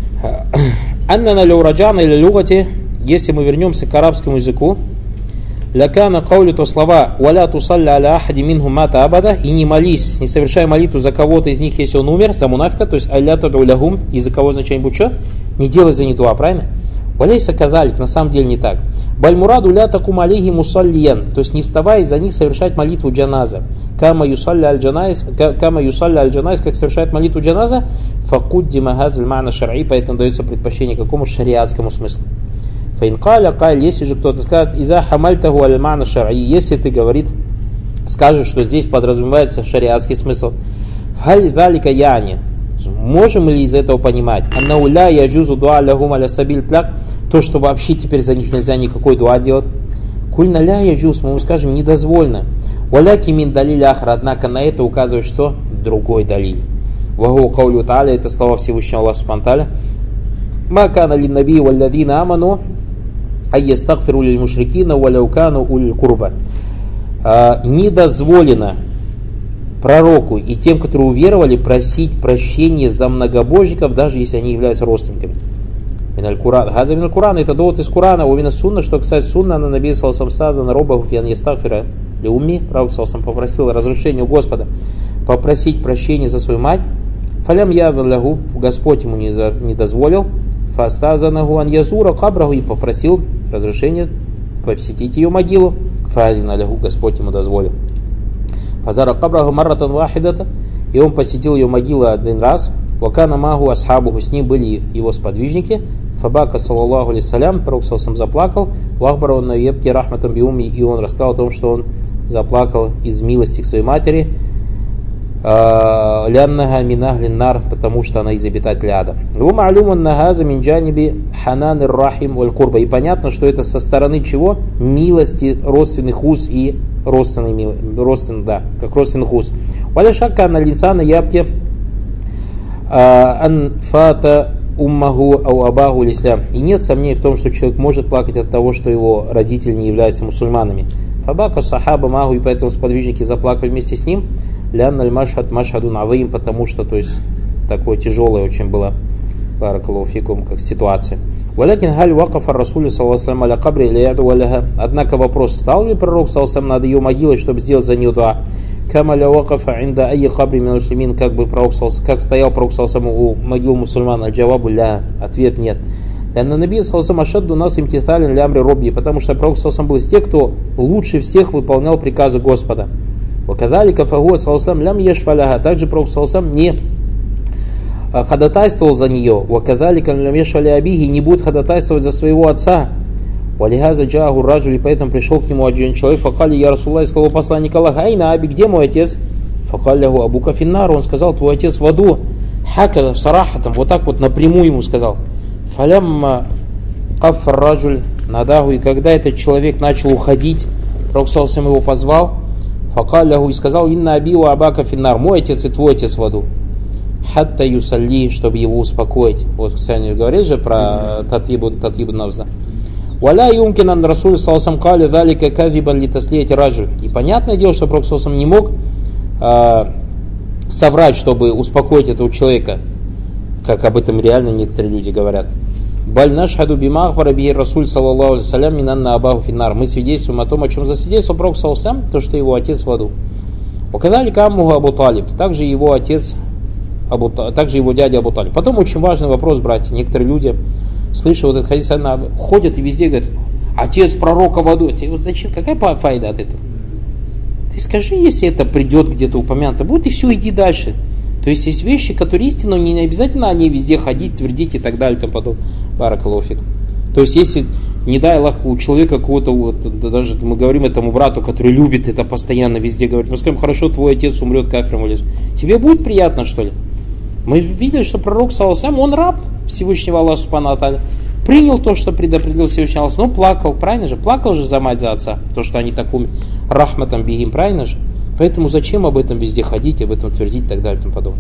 «Аннана ляураджана или люгати», если мы вернемся к арабскому языку, Лякана каули, то слова «Валя тусалля аля ахади минхум мата абада» и не молись, не совершай молитву за кого-то из них, если он умер, за мунафика, то есть «Аля таду лягум», языковое значение будет что? Не делай за них дуа, правильно? «Валяйса кадалик», на самом деле не так. «Бальмураду ля такум алейхи мусаллиян», то есть не вставай за них совершать молитву джаназа. «Кама юсалля аль-джанайз», «Кама юсалля аль-джанайз», как совершает молитву джаназа, «Факуддима газаль мана шар'и», поэтому дается предпочтение какому шариатскому смыслу. Фаинкаля кайль, если же кто-то скажет, «Иза хамальтаху аль-мана шар'и», если ты, говорит, скажешь, что здесь подразумевается шариатский смысл, «Фхали далика яни», можем ли из этого понимать, «Аннау ля яджузу дуа лягум аля сабиль тляк», то, что вообще теперь за них нельзя никакой дуа делать. «Кульна ля яджуз», мы ему скажем, недозвольно. «Валяки мин далиль ахра», однако на это указывает что? Другой далиль. «Вагу каулю та'аля», это слова Всевышнего Аллаха субхану тааля. «Ма кана лин наби валладина аману айястагфиру лиль мушрикина валяукану уль курба». Недозволено пророку и тем, которые уверовали, просить прощения за многобожников, даже если они являются родственниками. Миналь Куран. Газа миналь Куран, это довод из Курана. Увина сунна, что, кстати, сунна на наби салсам сада на робах фиан ястагфира ли умми. Пророк салсам попросил разрешения у Господа попросить прощения за свою мать. Фалям являгу, Господь ему не, за, не дозволил. Фастазанагу ан язура кабраху, и попросил разрешения посетить ее могилу. Фазин алягу, Господь ему дозволил. Фазара кабраху марратан вахидата, и он посетил ее могилу один раз. Вакана магу асхабуху, с ним были его сподвижники. Фабака саллаллаху алейсалям, пророк салсам заплакал. Вахбара он на ебке рахматам биуми, и он рассказал о том, что он заплакал из милости к своей матери. Ляннага минахлин нар, потому что она из обитателей ада. И понятно, что это со стороны чего? Милости родственных уз и родственных, родственных, да, как родственных уз. Валяшака на линсана ябки анфата уммаху ау абаху лислям. И нет сомнений в том, что человек может плакать от того, что его родители не являются мусульманами. Фабака сахаба магу, и поэтому сподвижники заплакали вместе с ним. Лян аль-машхад машхадун авим, потому что, то есть, такое тяжелое очень было, баракаллаху фикум, как ситуация. Валякин халь вакафа расулю саллаллаху аля кабри лияду валяха. Однако вопрос, стал ли пророк саллаллаху над ее могилой, чтобы сделать за нее дуа? Камаля вакафа инда айи кабри мин муслимин, как бы пророк саллаллаху, как стоял пророк саллаллаху у могил мусульман, аль-джавабу ля, ответ нет. На наби саллаллаху ашадду нас имтиталин лямри робби, потому что пророк саллаллаху был из тех, кто лучше всех выполнял приказы Господа. Вакадалика фагуа саллаллаху лям ешфаляха, также пророк саллаллаху не ходатайствовал за нее. Вакадалика лям ешфаля абихи, не будет ходатайствовать за своего отца. Валихаза джагу раджу, и поэтому пришел к нему один человек. Факали я Расулла, и сказал посланник Аллаха: айна аби, где мой отец? Факаллягу абу кафиннар, он сказал: твой отец в аду. Хака сарахатам, вот так вот напрямую ему сказал. Фалямма каффар раджуль надаху, и когда этот человек начал уходить, пророк саллаллаху его позвал. Факаллягу, и сказал: инна аби ва абака финнар, мой отец и твой отец в аду. Хатта юсалли, чтобы его успокоить. Вот, кстати, говорит же про татлибу, татлибу навза. Валя юмкинан расуль салсам кали далика кадибан ли таслиять раджу. И понятное дело, что пророк салсам не мог э, соврать, чтобы успокоить этого человека, как об этом реально некоторые люди говорят. Баль нашхаду бимахбара бихи расуль саллаллаху алейхи салям минанна абаху финнар. Мы свидетельствуем о том, о чем засвидетельствовал пророк салсам, то, что его отец в аду. Вакадалика аммуху Абу Талиб, также его отец, Абу, также его дядя Абу Талиб. Потом очень важный вопрос, братья. Некоторые люди, слыша вот этот хадис, ходят и везде говорят: отец пророка в аду. Вот зачем? Какая файда от этого? Ты скажи, если это придет где-то упомянуто, будет, и все, иди дальше. То есть есть вещи, которые истинно, не обязательно они везде ходить, твердить и так далее и тому подобное. Баракаллаху фик. То есть если, не дай Аллах, у человека какого-то, вот, даже мы говорим этому брату, который любит это постоянно везде говорить, мы скажем: хорошо, твой отец умрет кафиром в лесу. Тебе будет приятно, что ли? Мы видели, что пророк саллаллаху, он раб Всевышнего Аллаха субхану ва тааля, принял то, что предопределил Всевышний Аллах, но плакал, правильно же? Плакал же за мать, за отца, то, что они таким рахматом бегим, правильно же? Поэтому зачем об этом везде ходить, об этом твердить и так далее и тому подобное.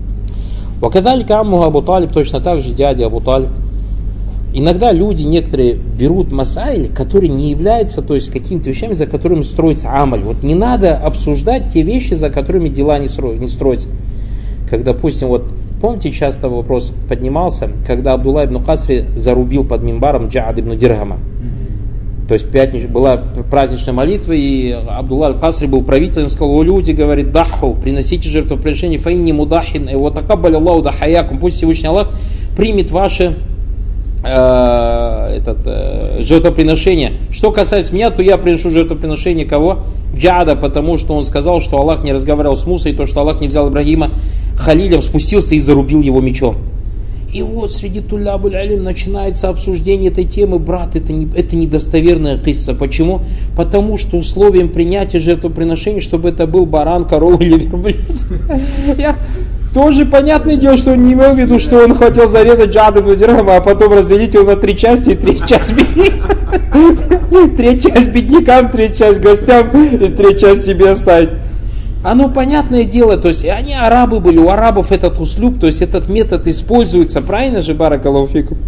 Вакадалика аммуху Абу Талиб, точно так же дядя Абу Талиб. Иногда люди некоторые берут масайль, которые не являются, то есть, какими-то вещами, за которыми строится амаль. Вот не надо обсуждать те вещи, за которыми дела не строятся. Как, допустим, вот помните, часто вопрос поднимался, когда Абдулла ибн Касри зарубил под мимбаром Джаад ибн Дирхама. То есть пятнич... была праздничная молитва, и Абдулла аль-Касри был правителем, сказал: о люди, говорит, даху, приносите жертвоприношение, фаинни мудахин, и вот такаббаль Аллаху дахаякум, пусть Всевышний Аллах примет ваше э, этот, э, жертвоприношение. Что касается меня, то я приношу жертвоприношение кого? Джада, потому что он сказал, что Аллах не разговаривал с Мусой, то, что Аллах не взял Ибрагима халилем, спустился и зарубил его мечом. И вот среди тулябуль алим начинается обсуждение этой темы. Брат, это, не, это недостоверная кисса. Почему? Потому что условием принятия жертвоприношения, чтобы это был баран, корова или верблюд. Тоже понятное дело, что он не имел в виду, что он хотел зарезать Джаду ibn Дирхама, а потом разделить его на три части, и третья часть беднякам, третья часть беднякам, третья часть гостям, и третья часть себе оставить. Оно понятное дело, то есть они арабы были, у арабов этот услюб, то есть этот метод используется, правильно же, баракаллаху фикум?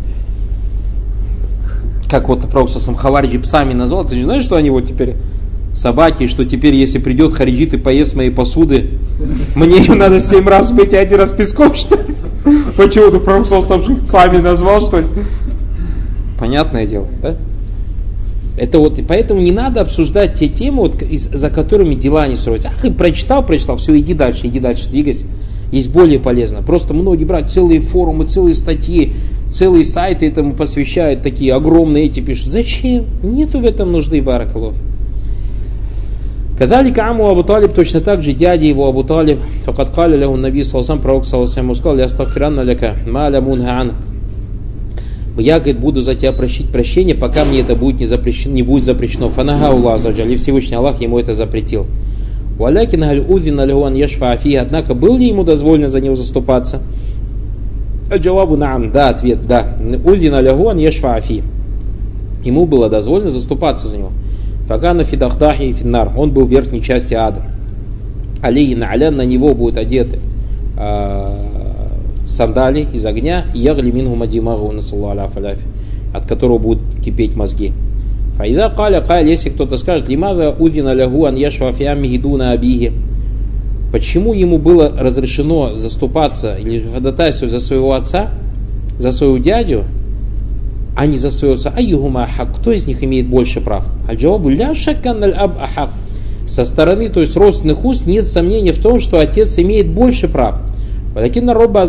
Как вот пророк сам хавариджи псами назвал, ты же знаешь, что они вот теперь собаки, что теперь, если придет хариджит и поест моей посуды, мне ее надо семь раз мыть, а один раз песком, что ли? Почему ты пророк сам псами назвал, что ли? Понятное дело, да? Это вот, и поэтому не надо обсуждать те темы, вот, из, за которыми дела не строятся. Ах, и прочитал, прочитал, все, иди дальше, иди дальше, двигайся. Есть более полезно. Просто многие брать целые форумы, целые статьи, целые сайты этому посвящают, такие огромные эти пишут. Зачем? Нету в этом нужды, баракаллаху. Кадалика аму Абу Талиб, точно так же дядя его Абу Талиб, факад каля лягу наби салсам, пророк салсам, сказал: я астагфиранна ляка, ма ля мунга анг. Я, говорит, буду за тебя просить прощения, пока мне это будет не, запрещено, не будет запрещено. Фанага Аллах заджали, Всевышний Аллах ему это запретил. Валякин галь узвина лягуан яшфа афи, однако был ли ему дозволено за него заступаться? Джавабу наам, да, ответ, да. Узвина лягуан яшфа афи. Ему было дозволено заступаться за него. Факана фидахдахи и финнар, он был в верхней части ада. Алейна алян, на него будут одеты сандали из огня, ягли мингу мадимагу, от которого будут кипеть мозги. Файда каля каля, если кто-то скажет, лимада удина лягу ан яшва фиам мигидуна абиги. Почему ему было разрешено заступаться или ходатайствовать за своего отца, за своего дядю, а не за своего отца? Айюгума ахак, кто из них имеет больше прав? Аль-джавабу ля шаккан аль-аб ахак. Со стороны, то есть родственных уст, нет сомнения в том, что отец имеет больше прав. Однако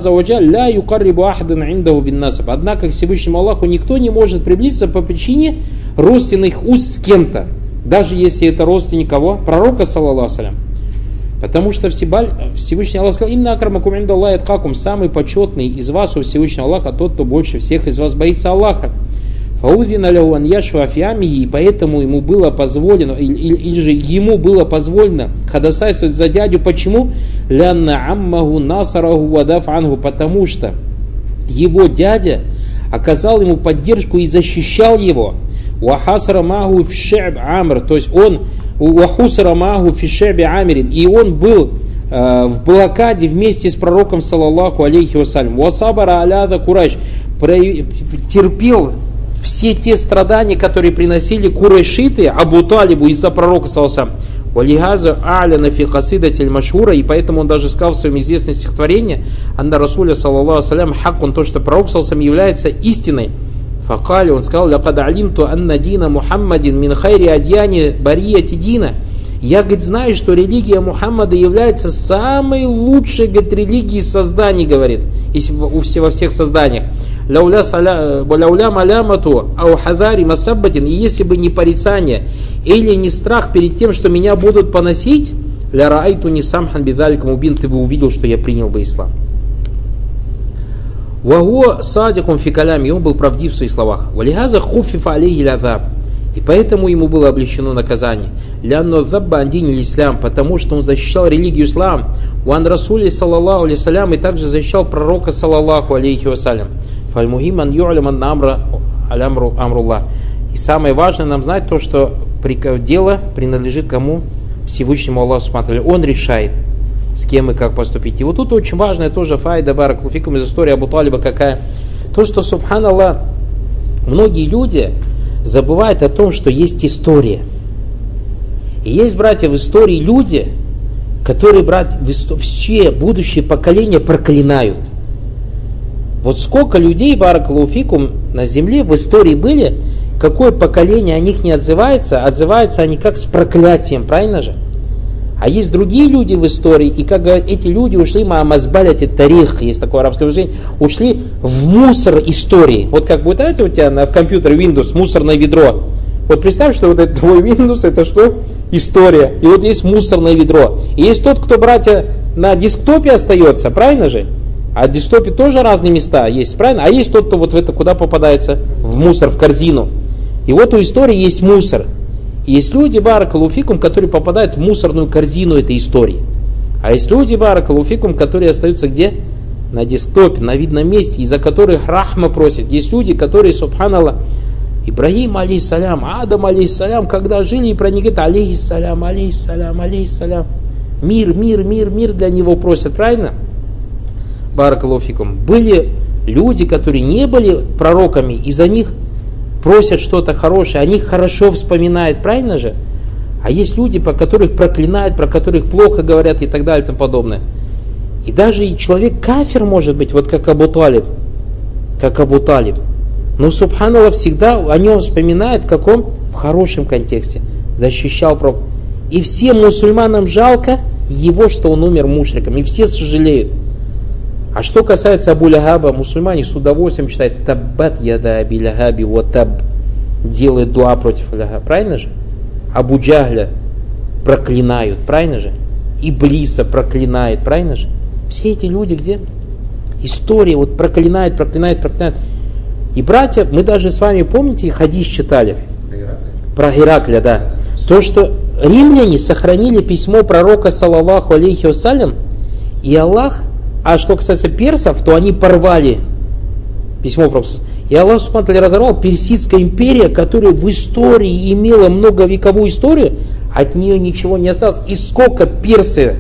к Всевышнему Аллаху никто не может приблизиться по причине родственных уст с кем-то, даже если это родственник кого? Пророка, саллаллаху алейхи ва саллям. Потому что Всевышний Аллах сказал: «Инна акрамакум индаллахи аткакум», самый почетный из вас у Всевышнего Аллаха тот, кто больше всех из вас боится Аллаха. Фаудвина лягу ан яшва фиамихи, и поэтому ему было позволено, или, или же ему было позволено ходатайствовать за дядю. Почему? Лянна аммаху насараху вадаф ангу, потому что его дядя оказал ему поддержку и защищал его. Вахасара магу в шеб амр, то есть он вахусара магу в шебе амирин, и он был э, в блокаде вместе с пророком, саллаллаху алейхи вассалям. Васабара аляда курайш, терпел все те страдания, которые приносили курайшиты Абу Талибу из-за пророка, саллаллаху алейхи вассалям. А'ляна фи касидатель машхура, и поэтому он даже сказал в своем известном стихотворении: «Анна Расуля, саллаллаху алейхи вассалям, хаккун», то, что пророк, саллаллаху алейхи вассалям, является истиной. Факали, он сказал: «Лякад алимту анна дина Мухаммадин мин хайри адьяни барияти дина». Я, говорит, знаю, что религия Мухаммада является самой лучшей, говорит, религией созданий, говорит, во всех созданиях. Ляуля малямату аухадари масаббатин, и если бы не порицание или не страх перед тем, что меня будут поносить, ля раайту не самхан бидаликам убин, ты бы увидел, что я принял бы ислам. Ваго садикум фикалями, и он был правдив в своих словах. Валихаза хуфифа алейхи лязаб, и поэтому ему было облегчено наказание. Лянно забба андини ислам, потому что он защищал религию ислам. Уан расули саллаллаху алейхи салям, и также защищал пророка, саллаллаху алейхи вассалям. Фальмухим ан ю'лям ан амра алямру амруллах. И самое важное нам знать то, что дело принадлежит кому? Всевышнему Аллаху субхану. Он решает, с кем и как поступить. И вот тут очень важная тоже файда баракаллаху фикум из истории Абу Талиба какая? То, что, субханаллах, многие люди забывают о том, что есть история. И есть, братья, в истории люди, которые, братья, все будущие поколения проклинают. Вот сколько людей, баракаллаху фикум, на земле в истории были, какое поколение о них не отзывается, отзываются они как с проклятием, правильно же? А есть другие люди в истории, и как говорят, эти люди ушли, маамазбаляти тарих, есть такое арабское выражение, ушли в мусор истории. Вот как будет это у тебя на, в компьютере Windows, мусорное ведро. Вот представь, что вот этот твой Windows, это что? История. И вот есть мусорное ведро. И есть тот, кто, братья, на десктопе остается, правильно же? А в десктопе тоже разные места есть, правильно? А есть тот, кто вот в это куда попадается? В мусор, в корзину. И вот у истории есть мусор. И есть люди, баракаллаху фикум, которые попадают в мусорную корзину этой истории. А есть люди, баракаллаху фикум, которые остаются где? На десктопе, на видном месте, из-за которых рахма просит. Есть люди, которые, субханаллах, Ибрагим, алейхиссалям, Адам, алейхиссалям, когда жили, и про них говорят, алейхиссалям, алейхиссалям, алейхиссалям. Мир, мир, мир, мир для него просят, правильно? Баракаллаху фикум. Были люди, которые не были пророками, из-за них просят что-то хорошее, о них хорошо вспоминают, правильно же? А есть люди, по которых проклинают, про которых плохо говорят и так далее и тому подобное. И даже и человек кафир может быть, вот как Абу Талиб, как Абу Талиб. Но субханаллах всегда о нем вспоминает в каком? В хорошем контексте. Защищал пророк. И всем мусульманам жалко его, что он умер мушриком. И все сожалеют. А что касается Абу Ляхаба, мусульмане с удовольствием читают «Таббат яда Аби Ляхаби ва таб», делают дуа против Ляхаба, правильно же? Абу Джахля проклинают, правильно же? Иблиса проклинает, правильно же? Все эти люди где? История вот проклинает, проклинает, проклинает. И, братья, мы даже с вами, помните, хадис читали? Про Геракля, да. То, что римляне сохранили письмо пророка, саллаллаху алейхи вассалям, и Аллах. А что касается персов, то они порвали письмо пророка. И Аллах субхану ва тааля разорвал. Персидская империя, которая в истории имела многовековую историю, от нее ничего не осталось. И сколько персы,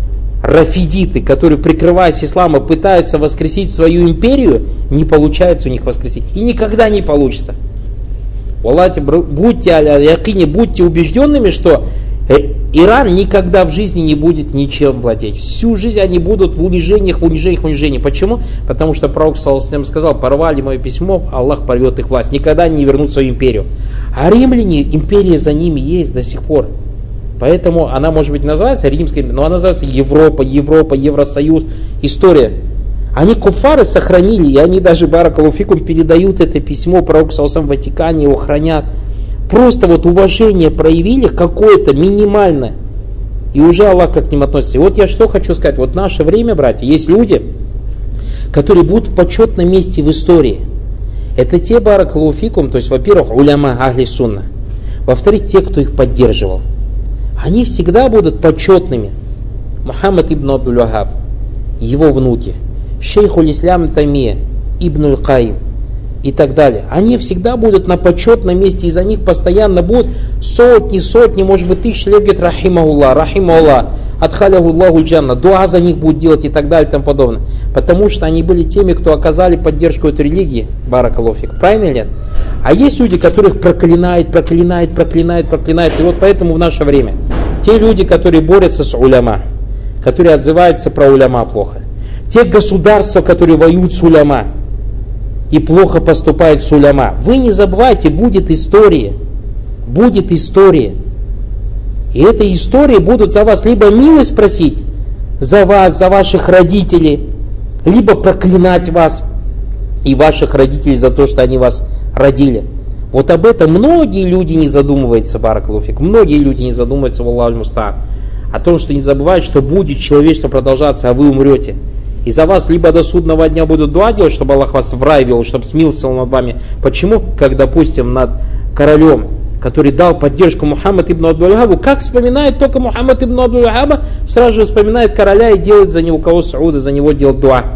рафидиты, которые, прикрываясь ислама, пытаются воскресить свою империю, не получается у них воскресить. И никогда не получится. Аллах, будьте аля якине, будьте убежденными, что Иран никогда в жизни не будет ничем владеть. Всю жизнь они будут в унижениях, в унижениях, в унижениях. Почему? Потому что пророк саллаллаху алейхи ва саллям сказал: порвали мое письмо, Аллах порвет их власть. Никогда не вернут свою империю. А римляне, империя за ними есть до сих пор. Поэтому она, может быть, называется римской, но она называется Европа, Европа, Евросоюз, история. Они куфары сохранили, и они даже, баракаллаху фикум, передают это письмо пророку саллаллаху алейхи ва саллям в Ватикане, его хранят. Просто вот уважение проявили какое-то минимальное. И уже Аллах как к ним относится. И вот я что хочу сказать. Вот в наше время, братья, есть люди, которые будут в почетном месте в истории. Это те, баракаллаху фикум, то есть, во-первых, уляма ахли сунна. Во-вторых, те, кто их поддерживал. Они всегда будут почетными. Мухаммад ибн Абдуль Вахаб, его внуки, шейхуль ислям Тамия, ибн аль-Каим и так далее. Они всегда будут на почетном месте, и за них постоянно будут сотни, сотни, может быть, тысячи лет, говорит, рахимахуллах, рахимахуллах, адхаляхуллаху джанна, дуа за них будут делать и так далее и тому подобное. Потому что они были теми, кто оказали поддержку этой религии, баракаллаху фик. Правильно или нет? А есть люди, которых проклинают, проклинают, проклинают, проклинают. И вот поэтому в наше время те люди, которые борются с уляма, которые отзываются про уляма плохо, те государства, которые воюют с уляма и плохо поступают с уляма, вы не забывайте, будет история, будет история. И этой истории будут за вас либо милость просить, за вас, за ваших родителей, либо проклинать вас и ваших родителей за то, что они вас родили. Вот об этом многие люди не задумываются, баракаллаху фик. Многие люди не задумываются, валлаху аль-мустаан, о том, что не забывают, что будет человечество продолжаться, а вы умрете. И за вас либо до судного дня будут дуа делать, чтобы Аллах вас в рай вел, чтобы смилостивился над вами. Почему? Как, допустим, над королем, который дал поддержку Мухаммад ибн Абдуль Вахабу. Как вспоминает только Мухаммад ибн Абдуль Вахаба, сразу же вспоминает короля и делает за него, кого Сауда, за него делает дуа.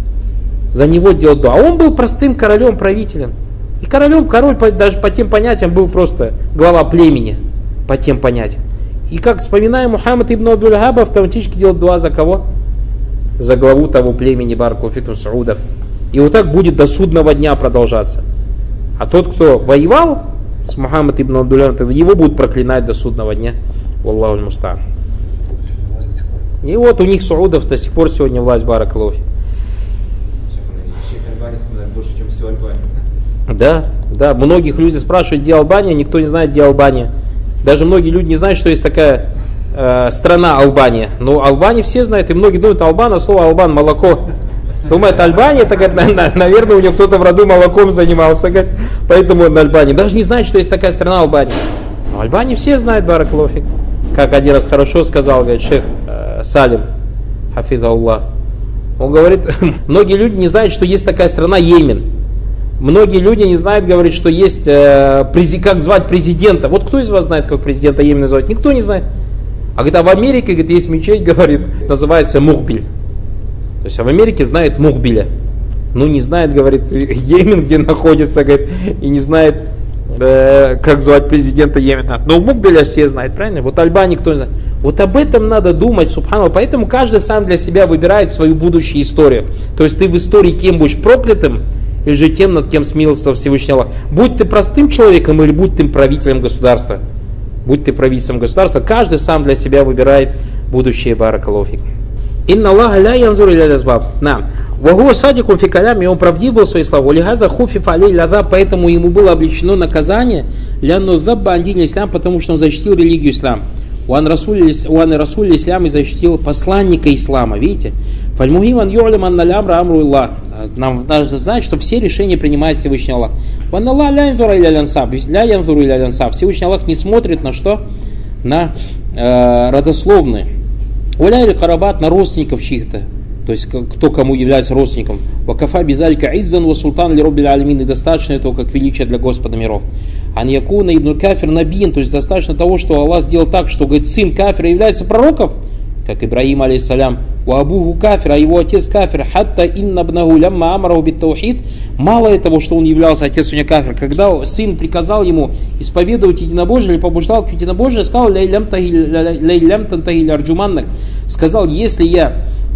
За него делает дуа. А он был простым королем, правителем. И королем, король даже по тем понятиям был просто глава племени, по тем понятиям. И как вспоминаем, Мухаммад ибн Абдуль Вахаба автоматически делает дуа за кого? За главу того племени, баракаллаху фик, Саудов. И вот так будет до судного дня продолжаться. А тот, кто воевал с Мухаммад ибн Абдуль Вахабом, его будут проклинать до судного дня. Валлаху аль-мустаан. И вот у них Саудов до сих пор сегодня власть, баракаллаху фик. Шейх Альбани вспоминает больше, чем все Альбани. Да, да, многих люди спрашивают, где Албания, никто не знает, где Албания. Даже многие люди не знают, что есть такая э, страна Албания. Но Албанию все знают, и многие думают, Албан, а слово Албан, молоко. Думает, Албания, это, говорит, наверное, у него кто-то в роду молоком занимался, говорит, поэтому он на Албании. Даже не знает, что есть такая страна Албания. Но Албанию все знают, баракаллаху. Как один раз хорошо сказал, говорит, шейх э, Салим, хафизаллах. Он говорит, многие люди не знают, что есть такая страна Йемен. Многие люди не знают, говорит, что есть, э, прези, как звать президента. Вот кто из вас знает, как президента Йемена звать? Никто не знает. А говорит, а в Америке, говорит, есть мечеть, говорит, называется Мухбиль. То есть а в Америке знает Мухбиля. Ну не знает, говорит, Йемен, где находится, говорит, и не знает, э, как звать президента Йемена. Но Мухбиля все знают, правильно? Вот Альбании никто не знает. Вот об этом надо думать, субханаллах. Поэтому каждый сам для себя выбирает свою будущую историю. То есть ты в истории кем будешь, проклятым, или же тем, над кем смилостивился Всевышний Аллах. Будь ты простым человеком или будь ты правителем государства. Будь ты правителем государства, каждый сам для себя выбирает будущее, баракаллаху. Инна Аллаха ля янзур иля лазбаб. На. Вагу садикум фи калями, и он правдив был в своих словах. Лихаза хуфиф алей лазаб, поэтому ему было облечено наказание ля нозабба андин ислам, потому что он защитил религию ислам. Уан Расуль ислам и защитил посланника ислама. Видите? Фальмухиман ю'лиман налямра амру Аллах. Нам надо знать, что все решения принимает Всевышний Аллах. Ван Аллах ля янзур иля лансаб. Ля янзур иля лансаб. Всевышний Аллах не смотрит на что? На э, родословные. Уля или карабат, на родственников чьих-то. То есть кто кому является родственником. Вакафа бидалька иззан ва султан ли роббиль алямин. И достаточно этого как величие для Господа миров. Ан якуна ибн кафир набиин. То есть достаточно того, что Аллах сделал так, что говорит, сын кафира является пророком, как Ибрахим алейхиссалям. У абуху кафир, а его отец кафир. Хатта инна бнаху лямма амараху бит таухид. Мало того, что он являлся отец у него кафир. Когда сын приказал ему исповедовать единобожие или побуждал к единобожию, сказал, лейлям тантахиль арджуманнак. Сказал, если я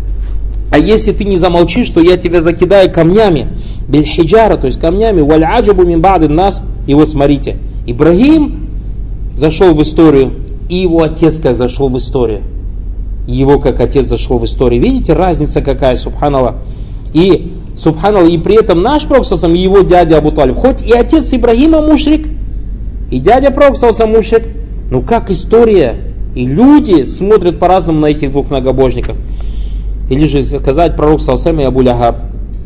А если ты не замолчишь, то я тебя закидаю камнями, бельхиджара, то есть камнями, валь аджабу мин ба'ди нас. И вот смотрите, Ибрахим зашел в историю, и его отец как зашел в историю. Его как отец зашел в историю. Видите, разница какая, субханаллах. И, субханаллах, и при этом наш пророк, и его дядя Абу Талиб, хоть и отец Ибрахима мушрик, и дядя пророк мушрик, ну как история, и люди смотрят по-разному на этих двух многобожников. Или же сказать пророк салсам и Абу Ляхаб.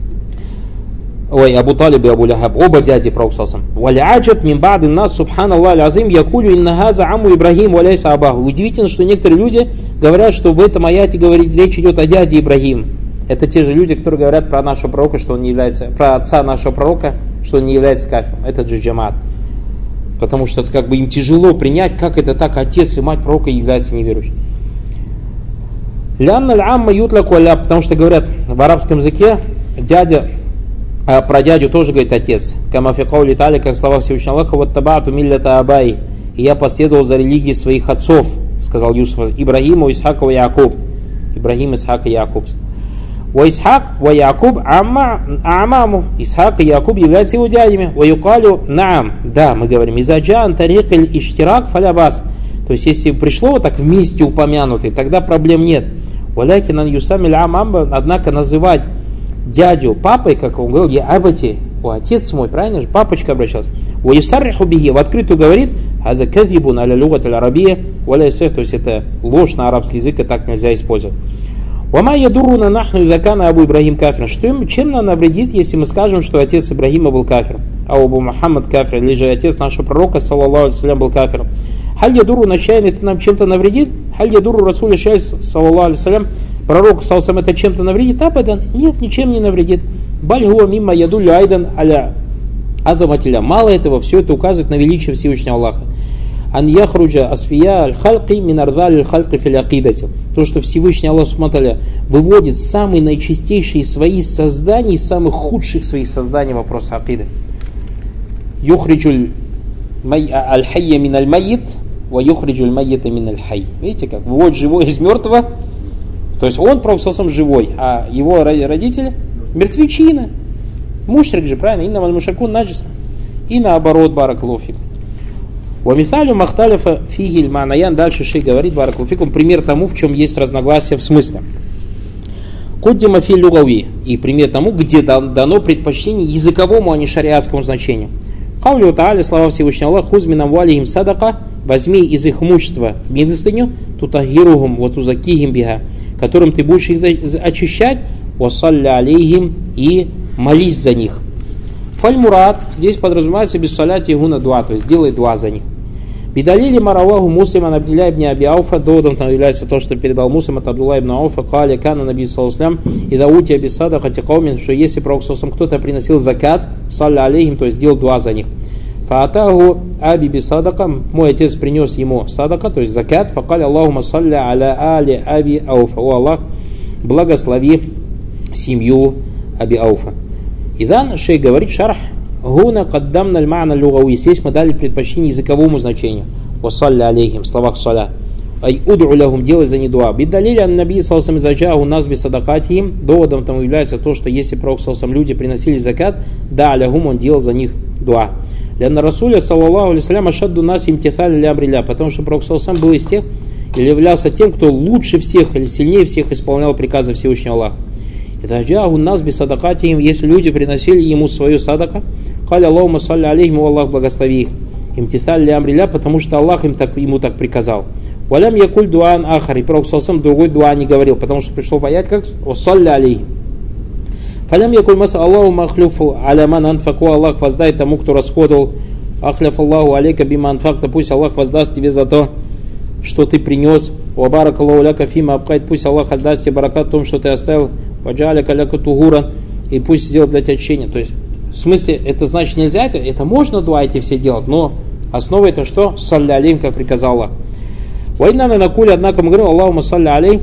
Ой, Абу Талиб и Абу Ляхаб. Оба дяди пророк салсам. Валяджаб мин ба'ди нас субханаллах аль-азим якулю инна газа аму Ибрахим валяйса абаху. Удивительно, что некоторые люди говорят, что в этом аяте говорит, речь идет о дяде Ибрахим. Это те же люди, которые говорят про нашего пророка, что он не является, про отца нашего пророка, что он не является кафиром. Это же джамаат. Потому что это как бы им тяжело принять, как это так, отец и мать пророка являются неверующими. Потому что говорят в арабском языке дядя, а про дядю тоже говорит отец. Камафикау летали, как слова Всевышнего Аллаха, вот табату миллята абай. И я последовал за религией своих отцов, сказал Юсуф, Ибрахиму, Исхака и Якуб. Ибрахим, Исхак и Якуб. Ва Исхак, ва Якуб, амаму. Исхак и Якуб являются его дядями. Ва юкалю наам. Да, мы говорим, изаджан тарикиль иштирак фалябас. То есть, если пришло вот так вместе упомянутый, тогда проблем нет. Однако называть дядю папой, как он говорил, я абати, о, отец мой, правильно же, папочка обращался. В открытую говорит, то есть это ложь на арабский язык, и так нельзя использовать. Что, чем нам навредит, если мы скажем, что отец Ибрахима был кафиром, а Абу Мухаммад кафир, или же отец нашего пророка, саллаллаху алейхи вассалям, был кафиром? Халь ядуру начайный это нам чем-то навредит? Халь ядуру Расуля шайс, саллаллаху алейхи вассалям, пророку саллаллаху это чем-то навредит? Абадан, нет, ничем не навредит. Баль хуа мимма ядулю айдан аля азаматиля. Мало этого, все это указывает на величие Всевышнего Аллаха. Ан яхруджа асфия аль-халки минардаль аль-халки фил-акидати. То, что Всевышний Аллах Субхану выводит самые наичистейшие свои создания из самых худших своих созданий вопроса акиды. Юхриджуль аль-хайя мин аль-майит ва юхриджуль майита мин аль-хай. Видите как? Выводит живой из мертвого. То есть он правососом живой, а его родители мертвечина. Мушрик же, правильно? Инна валь мушрикун наджис. И наоборот, баракаллаху фик. Вамиталю махталифа фигиль манаян. Дальше шейх говорит, баракаллаху фикум, пример тому, в чем есть разногласия в смысле. Куддима фи люгави. И пример тому, где дано предпочтение языковому, а не шариатскому значению. Каулю та'аля, слова Всевышнего Аллаха, хуз мин амвалихим садака, возьми из их имущества милостыню, тутахиругум ва тузакихим биха, которым ты будешь их очищать, ва салли алейхим, и молись за них. Фаль-мурад, здесь подразумевается без саляти гуна дуа, то есть делай дуа за них. Бидалили мараваху Муслима Абдилля ибн Аби Ауфа, доводом там является то, что передал Муслим от Абдулла ибн Ауфа, кали кана наби саллаллаху и даути абисада хатикаумин, что если пророк саллаллаху кто-то приносил закат, салли алейхим, то есть делал дуа за них. Фаатаху аби бисадака, мой отец принес ему садака, то есть закат, факали Аллахума салли аля али аби Ауфа, о Аллах, благослови семью Аби Ауфа. Идан шейх говорит, шарх, гуна каддамна аль-ма'на люгави. Здесь мы дали предпочтение языковому значению. Вассалли алейхим, в словах саля. Ай уду лягум, делай за них дуа. Биддалили ан наби салсам заджаху нас би садакатихим. Доводом там является то, что если пророк салсам люди приносили закат, да лягум, он делал за них дуа. Лянна Расуля саллаллаху алейхи салям ашадду нас имтithаль ля амрилля. Потому что пророк салсам был из тех, или являлся тем, кто лучше всех или сильнее всех исполнял приказы Всевышнего Аллаха. Это джаху нас би садакатихим, если люди приносили ему свою садака, кали Аллахума салли алейхим, Аллах благослови их. Имтithаль ля амрилля, потому что Аллах им так, ему так приказал. Валям якуль дуан ахар, и пророк салсам другой дуа не говорил, потому что пришел в аят как «Салли алейхим». Фалям якуль маса Аллахума ахлюфу аляман анфаку, Аллах воздай тому, кто расходовал. Ахляф Аллаху алейка бима анфакта, пусть Аллах воздаст тебе за то, что ты принес. Вабарак Аллаху ляка фима абкайт, пусть Аллах отдаст тебе баракат в том, что ты оставил. Ваджаля каляка тугура, и пусть сделает для тебя очищение. То есть, в смысле, это значит нельзя, это, это можно дуа эти все делать, но основа это что? Салли алейхим, как приказал Аллах. Вайнана накули, однако мы говорим, Аллахума салли алейх,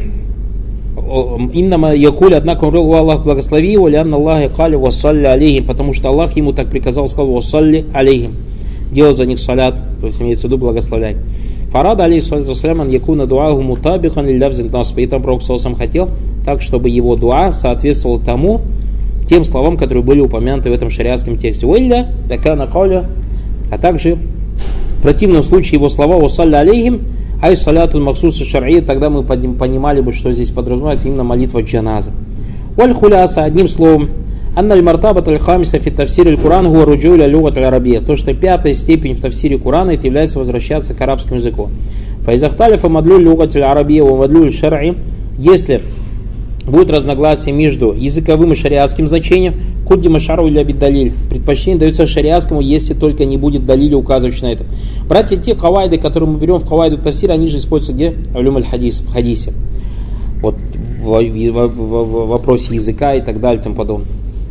иннама якули, однако мы говорим, Аллах благослови его, лянна Аллахи кали ва салли алейхим, потому что Аллах ему так приказал, сказал, ва салли алейхим, делай за них салят, то есть имеется в виду благословлять. Фарада алейхиссалату вассалям якуна дуаху мутабихан лилляфзин насб. И там пророк саллаллаху хотел так, чтобы его дуа соответствовал тому, тем словам, которые были упомянуты в этом шариатском тексте. Уилля, такана кауля, а также в противном случае его слова «Усалли алейхим», ай салятун максуса шар'и, тогда мы понимали бы, что здесь подразумевается именно молитва джаназа. Валь хуляса, одним словом, анна аль-мартабат аль-хамиса фи тафсир аль-Куран гуа руджу ля люгат аль-арабия. То, что пятая степень в тафсире Курана, это является возвращаться к арабскому языку. Фаизахталифа мадлю люгат аль-арабия ва мадлю аль-шар'и, если будет разногласие между языковым и шариатским значением, куддима шару или абиддалиль. Предпочтение дается шариатскому, если только не будет далиля, указывающего на это. Братья, те кавайды, которые мы берем в кавайду тафсир, они же используются где? Улюм аль-хадис, в хадисе. Вот в, в, в, в, в вопросе языка и так далее и тому подобное.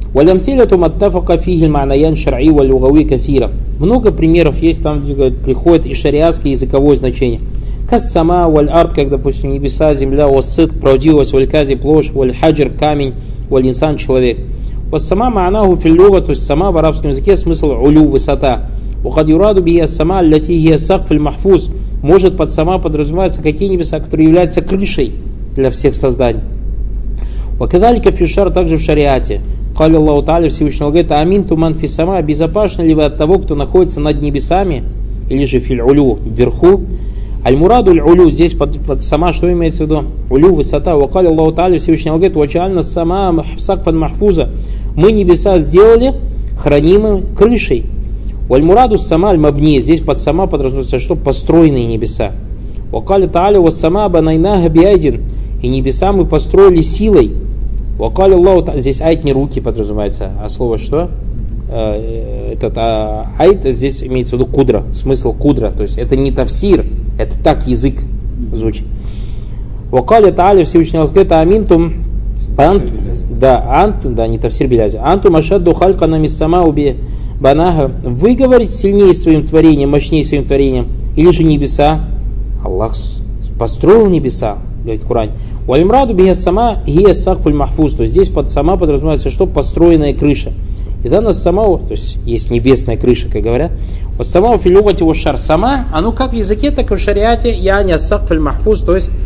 Много примеров есть там, где говорят, приходит и шариатское, и языковое значение. Кассама, валь арт, как, допустим, небеса, земля, вассыд, правдивость, валь кази, площадь, валь хаджр, камень, валь инсан, человек. Вассама ма'анаху филлюга, то есть сама в арабском языке смысл улю, высота. Вахад юраду бия сама, ляти гия сакф аль махфуз. Может под сама подразумеваться какие небеса, которые являются крышей для всех созданий. Вакадалика фишар, также в шариате. Кали Аллаху Та'аля, Всевышний говорит, амин туман фи сама, безопасны ли вы от того, кто находится над небесами, или же фил улю, вверху. Аль-Мураду аль-Улю, здесь под, под сама, что имеется в виду? Улю, высота. Вакали Аллаху Та'аля, Всевышний говорит, вачальна сама сакфан махфуза. Мы небеса сделали хранимым крышей. Аль-Мураду сама аль-Мабни, здесь под сама подразумевается, что построенные небеса. Вакали Та'аля ва сама банайнаха биайдин. И небеса мы построили силой. Вакали Аллаху Та'аля, здесь айт не руки подразумевается, а слово что? Этот а, айт здесь имеется в виду кудра, смысл кудра, то есть это не тафсир, это так язык звучит. Вакали Та'аля, Всевышний говорит, аминтум, ант, да, антум, да, не тафсир билязи, антум ашадду халькана миссама уби банаха, вы говорите сильнее своим творением, мощнее своим творением, или же небеса, Аллах построил небеса, говорит в Коране. Валимраду биха сама гия сакфуль махфуз, то есть здесь под сама подразумевается, что построенная крыша. И да, нас самого, то есть есть небесная крыша, как говорят. Вот самого филюгать его шар. Сама, оно как в языке, так и в шариате, яни ассакфаль махфуз, то есть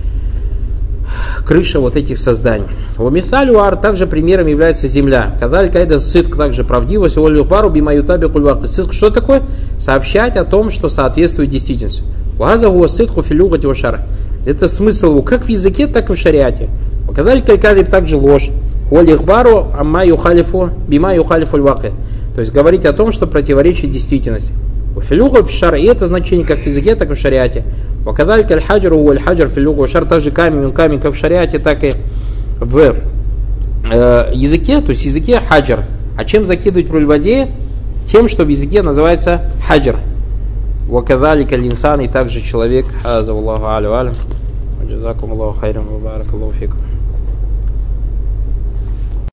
крыша вот этих созданий. У мифалю ар также примером является земля. Кадаль кайда сытк, также правдивость, олю пару бимаютаби кульвак. Сытк что такое? Сообщать о том, что соответствует действительности. Ваза гуа сытку филюгать его шар. Это смысл его как в языке, так и в шариате. Указали калькадиб также ложь. Уалихбару амма юхалифу бима юхалифу льваки. То есть говорить о том, что противоречит действительности. Филюха в шар, и это значение как в языке, так и в шариате. Указали кальхаджару уальхаджар филюха шар, также камень, камень как в шариате, так и в э, языке, то есть в языке хаджар. А чем закидывать проль в воде? Тем, что в языке называется хаджар. Указали калинсан, и также человек. Хаза Аллаху алю алям. Джазакум Аллаху хайрам ва баракаллаху фикум.